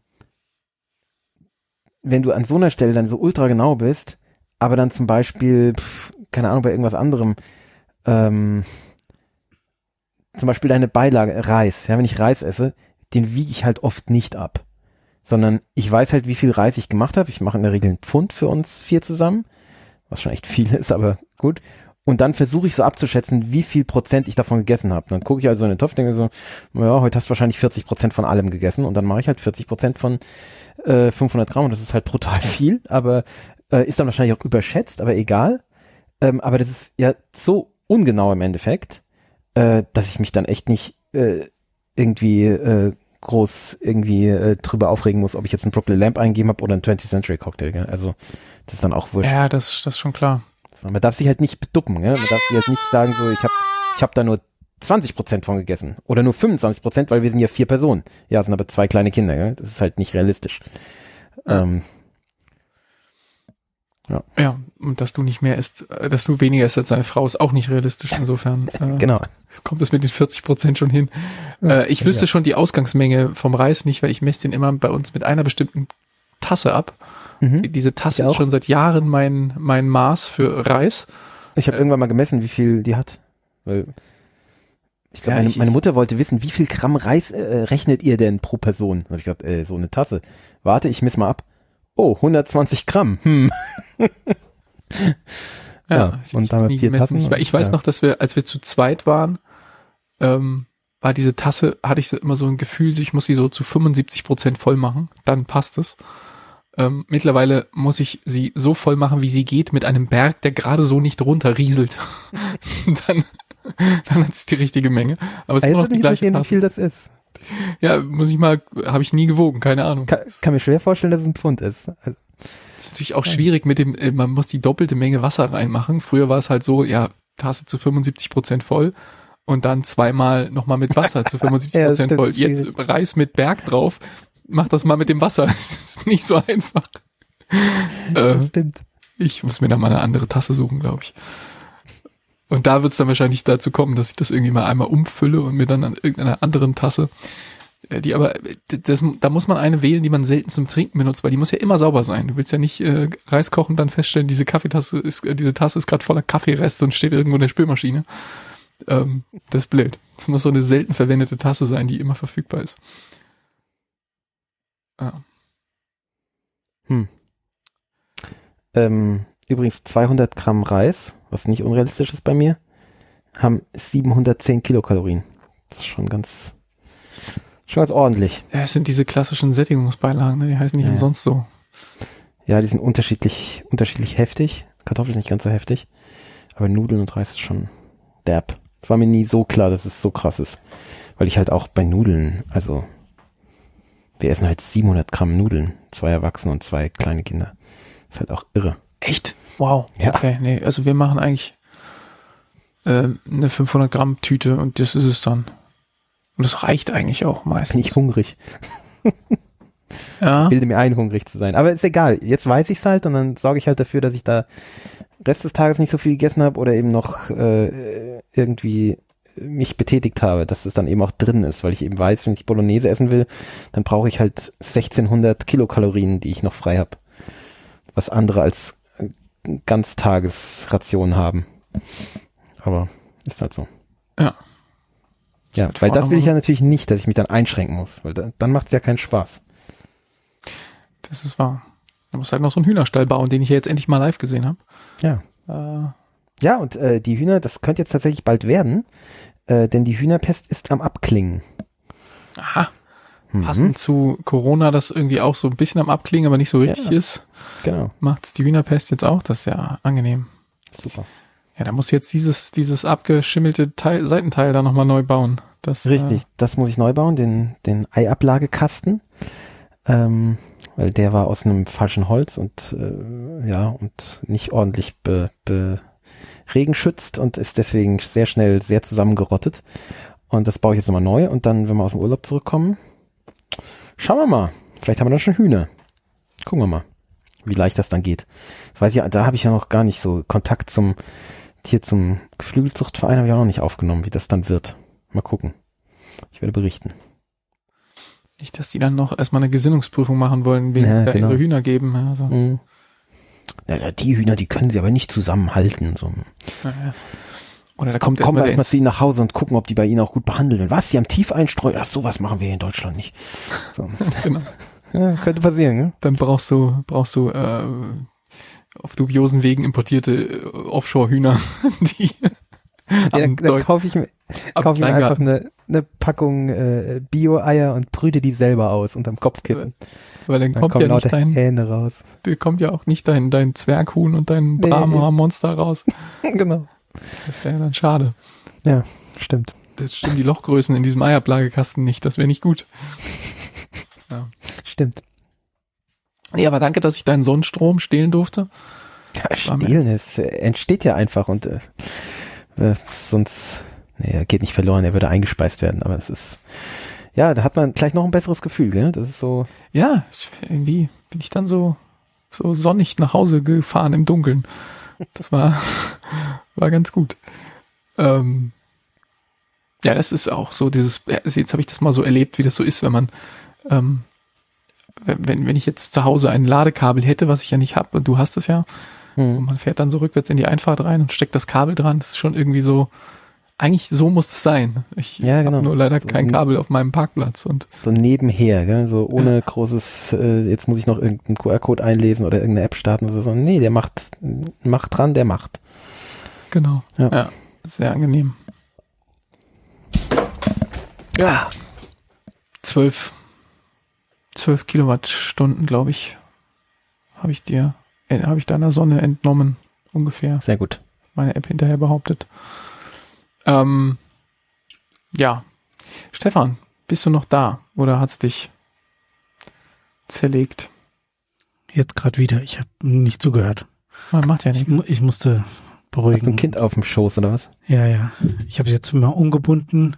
wenn du an so einer Stelle dann so ultra genau bist, aber dann zum Beispiel, pf, keine Ahnung, bei irgendwas anderem, ähm, zum Beispiel deine Beilage, Reis, ja, wenn ich Reis esse, den wiege ich halt oft nicht ab, sondern ich weiß halt, wie viel Reis ich gemacht habe. Ich mache in der Regel einen Pfund für uns vier zusammen, was schon echt viel ist, aber gut. Und dann versuche ich so abzuschätzen, wie viel Prozent ich davon gegessen habe. Dann gucke ich also in den Topf, denke so, ja, heute hast du wahrscheinlich vierzig Prozent von allem gegessen und dann mache ich halt vierzig Prozent von äh, fünfhundert Gramm und das ist halt brutal viel, aber äh, ist dann wahrscheinlich auch überschätzt, aber egal. Ähm, aber das ist ja so ungenau im Endeffekt, äh, dass ich mich dann echt nicht äh, irgendwie äh, groß irgendwie äh, drüber aufregen muss, ob ich jetzt einen Brooklyn Lamp eingegeben habe oder einen twentieth Century Cocktail. Gell? Also das ist dann auch wurscht. Ja, das, das ist schon klar. So, man darf sich halt nicht beduppen, gell? Man darf sich halt nicht sagen, so ich habe ich hab da nur zwanzig Prozent von gegessen oder nur fünfundzwanzig Prozent, weil wir sind ja vier Personen. Ja, es sind aber zwei kleine Kinder, gell? Das ist halt nicht realistisch. Ja. Ähm, Ja, und dass du nicht mehr isst, äh, dass du weniger isst als deine Frau, ist auch nicht realistisch. Insofern äh, genau. kommt es mit den vierzig Prozent schon hin. Äh, ich wüsste ja. schon die Ausgangsmenge vom Reis nicht, weil ich messe den immer bei uns mit einer bestimmten Tasse ab. Mhm. Diese Tasse Ich ist auch. schon seit Jahren mein, mein Maß für Reis. Ich habe irgendwann mal gemessen, wie viel die hat. Weil ich glaube, Ja, meine, ich- meine Mutter wollte wissen, wie viel Gramm Reis äh, rechnet ihr denn pro Person? Da habe ich gedacht, äh, so eine Tasse. Warte, ich miss mal ab. Oh, hundertzwanzig Gramm. Hm. Ja, ich- und ich dann hab's nie vier gemessen. Tassen Ich, we- ich weiß ja. noch, dass wir, als wir zu zweit waren, ähm, war diese Tasse, hatte ich so immer so ein Gefühl, ich muss sie so zu fünfundsiebzig Prozent voll machen, dann passt es. Ähm, mittlerweile muss ich sie so voll machen, wie sie geht, mit einem Berg, der gerade so nicht runterrieselt. dann, dann hat es die richtige Menge. Aber es ist immer noch die gleiche Tasse. Wie viel das ist. Ja, muss ich mal, habe ich nie gewogen, keine Ahnung. Kann, kann mir schwer vorstellen, dass es ein Pfund ist. Also, das ist natürlich auch schwierig mit dem, man muss die doppelte Menge Wasser reinmachen. Früher war es halt so, ja, Tasse zu fünfundsiebzig Prozent voll und dann zweimal nochmal mit Wasser zu fünfundsiebzig Prozent ja, voll. Jetzt Reis mit Berg drauf, mach das mal mit dem Wasser. Das ist nicht so einfach. äh, stimmt. Ich muss mir da mal eine andere Tasse suchen, glaube ich. Und da wird es dann wahrscheinlich dazu kommen, dass ich das irgendwie mal einmal umfülle und mir dann an irgendeiner anderen Tasse, die aber, das, da muss man eine wählen, die man selten zum Trinken benutzt, weil die muss ja immer sauber sein. Du willst ja nicht äh, Reis kochen und dann feststellen, diese Kaffeetasse ist, äh, diese Tasse ist gerade voller Kaffeereste und steht irgendwo in der Spülmaschine. Ähm, das ist blöd. Das muss so eine selten verwendete Tasse sein, die immer verfügbar ist. Ah. Hm. Ähm, übrigens zweihundert Gramm Reis, was nicht unrealistisch ist bei mir, haben siebenhundertzehn Kilokalorien. Das ist schon ganz, schon ganz ordentlich. Ja, es sind diese klassischen Sättigungsbeilagen, ne? Die heißen nicht ja. umsonst so. Ja, die sind unterschiedlich, unterschiedlich heftig. Kartoffeln ist nicht ganz so heftig, aber Nudeln und Reis ist schon derb. Es war mir nie so klar, dass es so krass ist, weil ich halt auch bei Nudeln, also wir essen halt siebenhundert Gramm Nudeln, zwei Erwachsene und zwei kleine Kinder. Ist halt auch irre. Echt? Wow. Ja. Okay, nee, also wir machen eigentlich äh, eine fünfhundert Gramm Tüte und das ist es dann. Und das reicht eigentlich auch meistens. Bin ich hungrig. Ja. Bilde mir ein, hungrig zu sein. Aber ist egal. Jetzt weiß ich es halt und dann sorge ich halt dafür, dass ich da Rest des Tages nicht so viel gegessen habe oder eben noch äh, irgendwie mich betätigt habe, dass es dann eben auch drin ist, weil ich eben weiß, wenn ich Bolognese essen will, dann brauche ich halt sechzehnhundert Kilokalorien, die ich noch frei habe. Was andere als Ganztagesration haben. Aber ist halt so. Ja. Ja, weil das will ich ja natürlich nicht, dass ich mich dann einschränken muss, weil da, dann macht es ja keinen Spaß. Das ist wahr. Da muss halt noch so einen Hühnerstall bauen, den ich ja jetzt endlich mal live gesehen habe. Ja. Äh, Ja, und äh, die Hühner, das könnte jetzt tatsächlich bald werden, äh, denn die Hühnerpest ist am Abklingen. aha. Mhm. Passend zu Corona, das irgendwie auch so ein bisschen am Abklingen, aber nicht so richtig Ja. ist, Genau. macht's die Hühnerpest jetzt auch. Das ist ja angenehm. Super. Ja, da muss jetzt dieses dieses abgeschimmelte Teil, Seitenteil da nochmal neu bauen. Das, Richtig, Äh, das muss ich neu bauen, den, den Eiablagekasten. Ähm, weil der war aus einem falschen Holz und äh, ja, und nicht ordentlich be, be regenschützt und ist deswegen sehr schnell sehr zusammengerottet. Und das baue ich jetzt nochmal neu und dann, wenn wir aus dem Urlaub zurückkommen, schauen wir mal. Vielleicht haben wir dann schon Hühner. Gucken wir mal, wie leicht das dann geht. Das weiß ich, da habe ich ja noch gar nicht so Kontakt zum hier zum Geflügelzuchtverein habe ich auch noch nicht aufgenommen, wie das dann wird. Mal gucken. Ich werde berichten. nicht, dass die dann noch erstmal eine Gesinnungsprüfung machen wollen, wen Ja, sie da genau. ihre Hühner geben. Also, Mhm. Ja, die Hühner, die können sie aber nicht zusammenhalten. So. naja. Oder da Kommt, kommt kommen wir erstmal erstmal zu ihnen nach Hause und gucken, ob die bei ihnen auch gut behandelt werden. Was? Sie haben Tiefeinstreu? Ach, sowas machen wir hier in Deutschland nicht. So. genau. Ja, könnte passieren, ne? Dann brauchst du, brauchst du äh, auf dubiosen Wegen importierte äh, Offshore-Hühner, die Ja, dann, am dann Deu- kaufe ich mir, am kauf ich mir einfach Kleingarten. eine, eine Packung äh, Bio-Eier und brüte die selber aus unterm Kopfkissen. Weil dann Dann kommt kommen ja nicht lauter dein, Hähne raus. dir kommt ja auch nicht dein, dein Zwerghuhn und dein Nee. Brahma-Monster raus. Genau. Das wäre dann schade. Ja, stimmt. Das stimmen die Lochgrößen in diesem Eiablagekasten nicht. Das wäre nicht gut. Ja. Stimmt. Nee, aber danke, dass ich deinen Sonnenstrom stehlen durfte. Ja, War mir- Stehlen, es äh, entsteht ja einfach und äh, äh, sonst, nee, er geht nicht verloren, er würde eingespeist werden, aber es ist, ja, da hat man gleich noch ein besseres Gefühl, gell? Das ist so, Ja, ich, irgendwie bin ich dann so, so sonnig nach Hause gefahren im Dunkeln. Das war, war ganz gut. Ähm, ja, das ist auch so dieses, jetzt habe ich das mal so erlebt, wie das so ist, wenn man, ähm, wenn, wenn ich jetzt zu Hause ein Ladekabel hätte, was ich ja nicht habe, und du hast es ja, und hm, man fährt dann so rückwärts in die Einfahrt rein und steckt das Kabel dran, das ist schon irgendwie so, eigentlich so muss es sein. Ich Ja, genau. habe nur leider So kein ein- Kabel auf meinem Parkplatz und so nebenher, gell? So ohne großes, äh, jetzt muss ich noch irgendeinen Q R-Code einlesen oder irgendeine App starten oder so. Nee, der macht, macht dran, der macht. genau, Ja. ja, sehr angenehm. Ja. Zwölf, zwölf Kilowattstunden, glaube ich, habe ich dir, äh, habe ich deiner Sonne entnommen, ungefähr. Sehr gut. Meine App hinterher behauptet. Ähm, ja. Stefan, bist du noch da? Oder hat's dich zerlegt? Jetzt gerade wieder. Ich habe nicht zugehört. Man macht ja Ich, nichts. mu- ich musste beruhigen. Hast du ein Kind auf dem Schoß oder was? Ja, ja. Ich habe es jetzt mal umgebunden.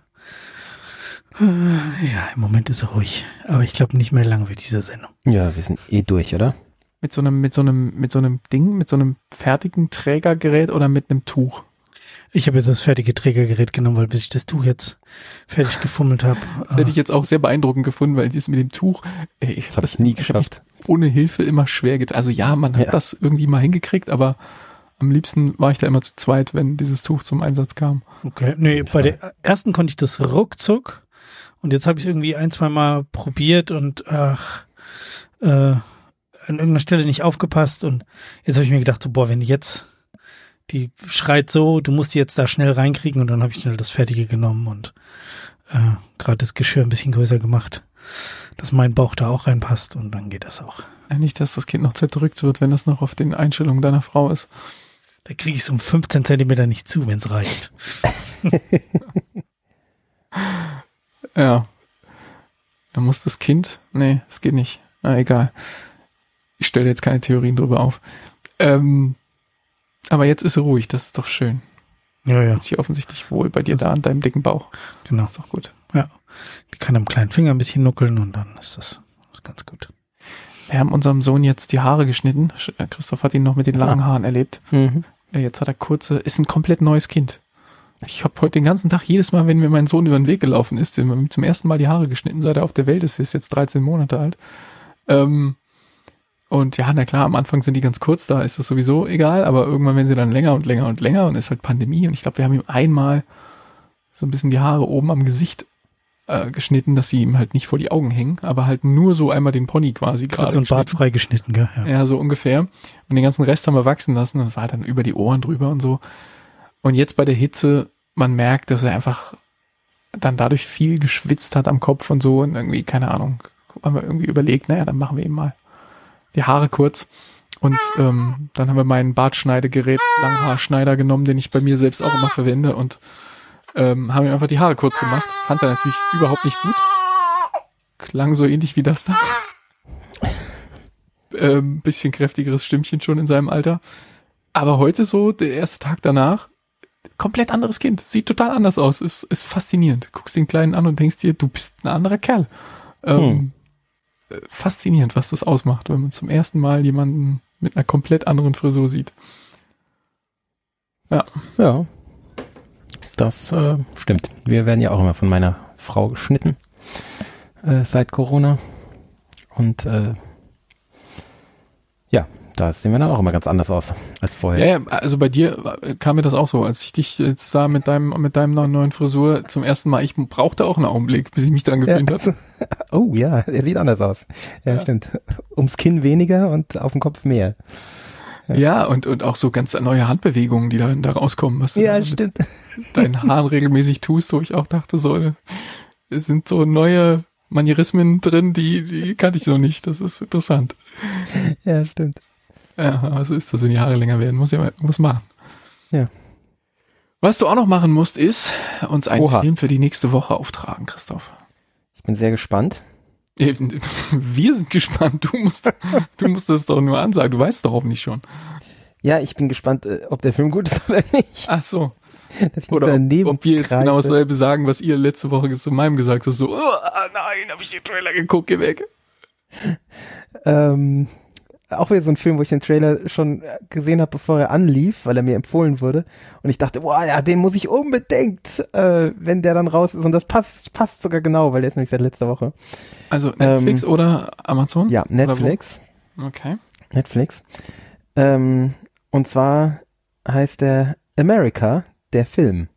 Ja, im Moment ist er ruhig. Aber ich glaube nicht mehr lange wird diese Sendung. Ja, wir sind eh durch, oder? Mit so einem, mit so einem, mit so einem Ding, mit so einem fertigen Trägergerät oder mit einem Tuch? Ich habe jetzt das fertige Trägergerät genommen, weil bis ich das Tuch jetzt fertig gefummelt habe. Das hätte ich jetzt auch sehr beeindruckend gefunden, weil dies mit dem Tuch, ey, Das habe ich nie ich hab mich geschafft. ohne Hilfe immer schwer getan. Also ja, man hat Ja. das irgendwie mal hingekriegt, aber am liebsten war ich da immer zu zweit, wenn dieses Tuch zum Einsatz kam. Okay, nee, bei der ersten konnte ich das ruckzuck und jetzt habe ich es irgendwie ein, zwei Mal probiert und ach, äh, an irgendeiner Stelle nicht aufgepasst und jetzt habe ich mir gedacht, so, boah, wenn die jetzt, die schreit so, du musst die jetzt da schnell reinkriegen und dann habe ich schnell das Fertige genommen und äh, gerade das Geschirr ein bisschen größer gemacht, dass mein Bauch da auch reinpasst und dann geht das auch. Ja, nicht, dass das Kind noch zerdrückt wird, wenn das noch auf den Einstellungen deiner Frau ist. Da kriege ich es um fünfzehn Zentimeter nicht zu, wenn es reicht. Ja. Da muss das Kind, nee, es geht nicht. Ah, egal. Ich stelle jetzt keine Theorien drüber auf. Ähm, aber jetzt ist sie ruhig, das ist doch schön. Ja, ja, Ist sich offensichtlich wohl bei dir Also- da an deinem dicken Bauch. genau. Ist doch gut. Ja, die kann am kleinen Finger ein bisschen nuckeln und dann ist das ganz gut. Wir haben unserem Sohn jetzt die Haare geschnitten. Sch- äh, Christoph hat ihn noch mit den langen Haaren erlebt. Mhm. Äh, Jetzt hat er kurze, ist ein komplett neues Kind. Ich habe heute den ganzen Tag, jedes Mal, wenn mir mein Sohn über den Weg gelaufen ist, dem haben wir zum ersten Mal die Haare geschnitten, seit er auf der Welt ist, ist jetzt dreizehn Monate alt. Ähm, und ja, na klar, am Anfang sind die ganz kurz, da ist es sowieso egal, aber irgendwann werden sie dann länger und länger und länger und ist halt Pandemie und ich glaube, wir haben ihm einmal so ein bisschen die Haare oben am Gesicht äh, geschnitten, dass sie ihm halt nicht vor die Augen hängen, aber halt nur so einmal den Pony quasi Gerade gerade so ein Bart geschnitten. freigeschnitten, gell? Ja. Ja, so ungefähr. Und den ganzen Rest haben wir wachsen lassen. Das war halt dann über die Ohren drüber und so. Und jetzt bei der Hitze, man merkt, dass er einfach dann dadurch viel geschwitzt hat am Kopf und so. Und irgendwie, keine Ahnung, haben wir irgendwie überlegt, naja, dann machen wir ihm mal die Haare kurz. Und ähm, dann haben wir mein Bartschneidegerät, Langhaarschneider genommen, den ich bei mir selbst auch immer verwende. Und ähm, haben ihm einfach die Haare kurz gemacht. Fand er natürlich überhaupt nicht gut. Klang so ähnlich wie das da. Ähm, bisschen kräftigeres Stimmchen schon in seinem Alter. Aber heute so, der erste Tag danach, komplett anderes Kind. Sieht total anders aus. Ist, ist faszinierend. Guckst den Kleinen an und denkst dir, du bist ein anderer Kerl. Ähm, äh, faszinierend, was das ausmacht, wenn man zum ersten Mal jemanden mit einer komplett anderen Frisur sieht. Ja. Ja, das äh, stimmt. Wir werden ja auch immer von meiner Frau geschnitten äh, seit Corona. Und äh, ja, da sehen wir dann auch immer ganz anders aus als vorher. Ja, ja, also bei dir äh, kam mir das auch so, als ich dich jetzt sah mit deinem mit deinem neuen, neuen Frisur zum ersten Mal, ich brauchte auch einen Augenblick, bis ich mich dran gewöhnt hatte. Oh ja, er sieht anders aus. Ja, Ja. stimmt. Ums Kinn weniger und auf dem Kopf mehr. Ja, und, und auch so ganz neue Handbewegungen, die da, da rauskommen, was du da Ja, mit stimmt. deinen Haaren regelmäßig tust, wo ich auch dachte, so, es sind so neue Manierismen drin, die, die kannte ich so nicht. Das ist interessant. Ja, stimmt. Ja, aber so ist das, wenn die Haare länger werden. Muss ja mal irgendwas machen. Ja. Was du auch noch machen musst, ist uns einen Oha. Film für die nächste Woche auftragen, Christoph. Ich bin sehr gespannt. Wir sind gespannt. Du musst, du musst das doch nur ansagen. Du weißt es doch hoffentlich schon. Ja, ich bin gespannt, äh, ob der Film gut ist oder nicht. Ach so. Dass ich Oder ob, daneben ob wir jetzt greife. genau dasselbe sagen, was ihr letzte Woche zu meinem gesagt habt. So, oh, nein, hab ich den Trailer geguckt, geh weg. Ähm, auch wieder so ein Film, wo ich den Trailer schon gesehen habe, bevor er anlief, weil er mir empfohlen wurde. Und ich dachte, boah, ja, den muss ich unbedingt, äh, wenn der dann raus ist. Und das passt, passt sogar genau, weil der ist nämlich seit letzter Woche. Also Netflix Ähm, oder Amazon? Ja, Netflix. Oder wo? Okay. Netflix. Ähm, und zwar heißt der America, der Film.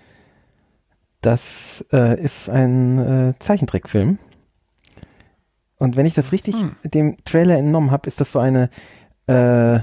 Das äh, ist ein äh, Zeichentrickfilm. Und wenn ich das richtig Hm. dem Trailer entnommen habe, ist das so eine äh,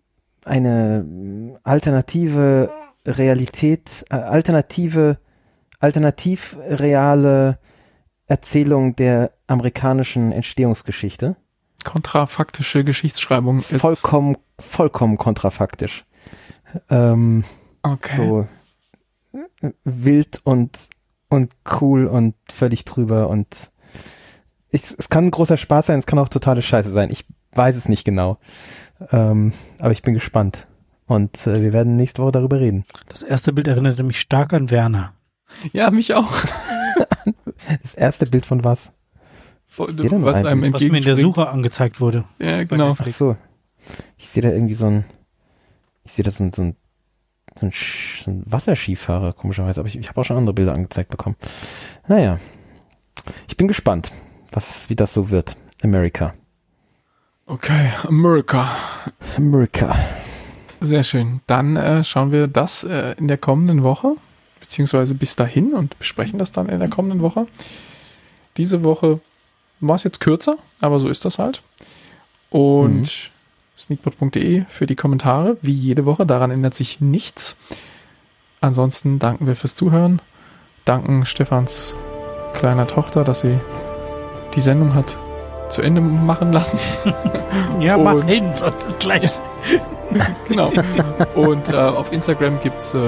eine alternative Realität, äh, alternative alternativ reale Erzählung der amerikanischen Entstehungsgeschichte. Kontrafaktische Geschichtsschreibung. Ist Vollkommen, vollkommen kontrafaktisch. Ähm, okay. So wild und, und cool und völlig drüber und ich, es kann ein großer Spaß sein, es kann auch totale Scheiße sein. Ich weiß es nicht genau. Ähm, aber ich bin gespannt. Und äh, wir werden nächste Woche darüber reden. Das erste Bild erinnerte mich stark an Werner. Ja, mich auch. Das erste Bild von was? Was Steht da nur ein einem Bild? Was mir in der entgegenspringt. Suche angezeigt wurde. Ja, genau. Ach so. Ich sehe da irgendwie so ein, ich sehe da so ein, so ein, so ein, Sch, so ein Wasserskifahrer, komischerweise. Aber ich, ich habe auch schon andere Bilder angezeigt bekommen. Naja. Ich bin gespannt, was, wie das so wird. America. Okay, America. America. Sehr schön. Dann äh, schauen wir das äh, in der kommenden Woche, beziehungsweise bis dahin und besprechen das dann in der kommenden Woche. Diese Woche war es jetzt kürzer, aber so ist das halt. Und mhm. sneakpot punkt de für die Kommentare, wie jede Woche. Daran ändert sich nichts. Ansonsten danken wir fürs Zuhören. Danken Stefans kleiner Tochter, dass sie die Sendung hat zu Ende machen lassen. Ja, mach hin, sonst ist gleich. Genau. Und äh, auf Instagram gibt's äh,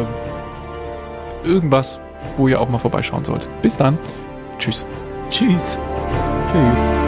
irgendwas, wo ihr auch mal vorbeischauen sollt. Bis dann. Tschüss. Tschüss. Tschüss.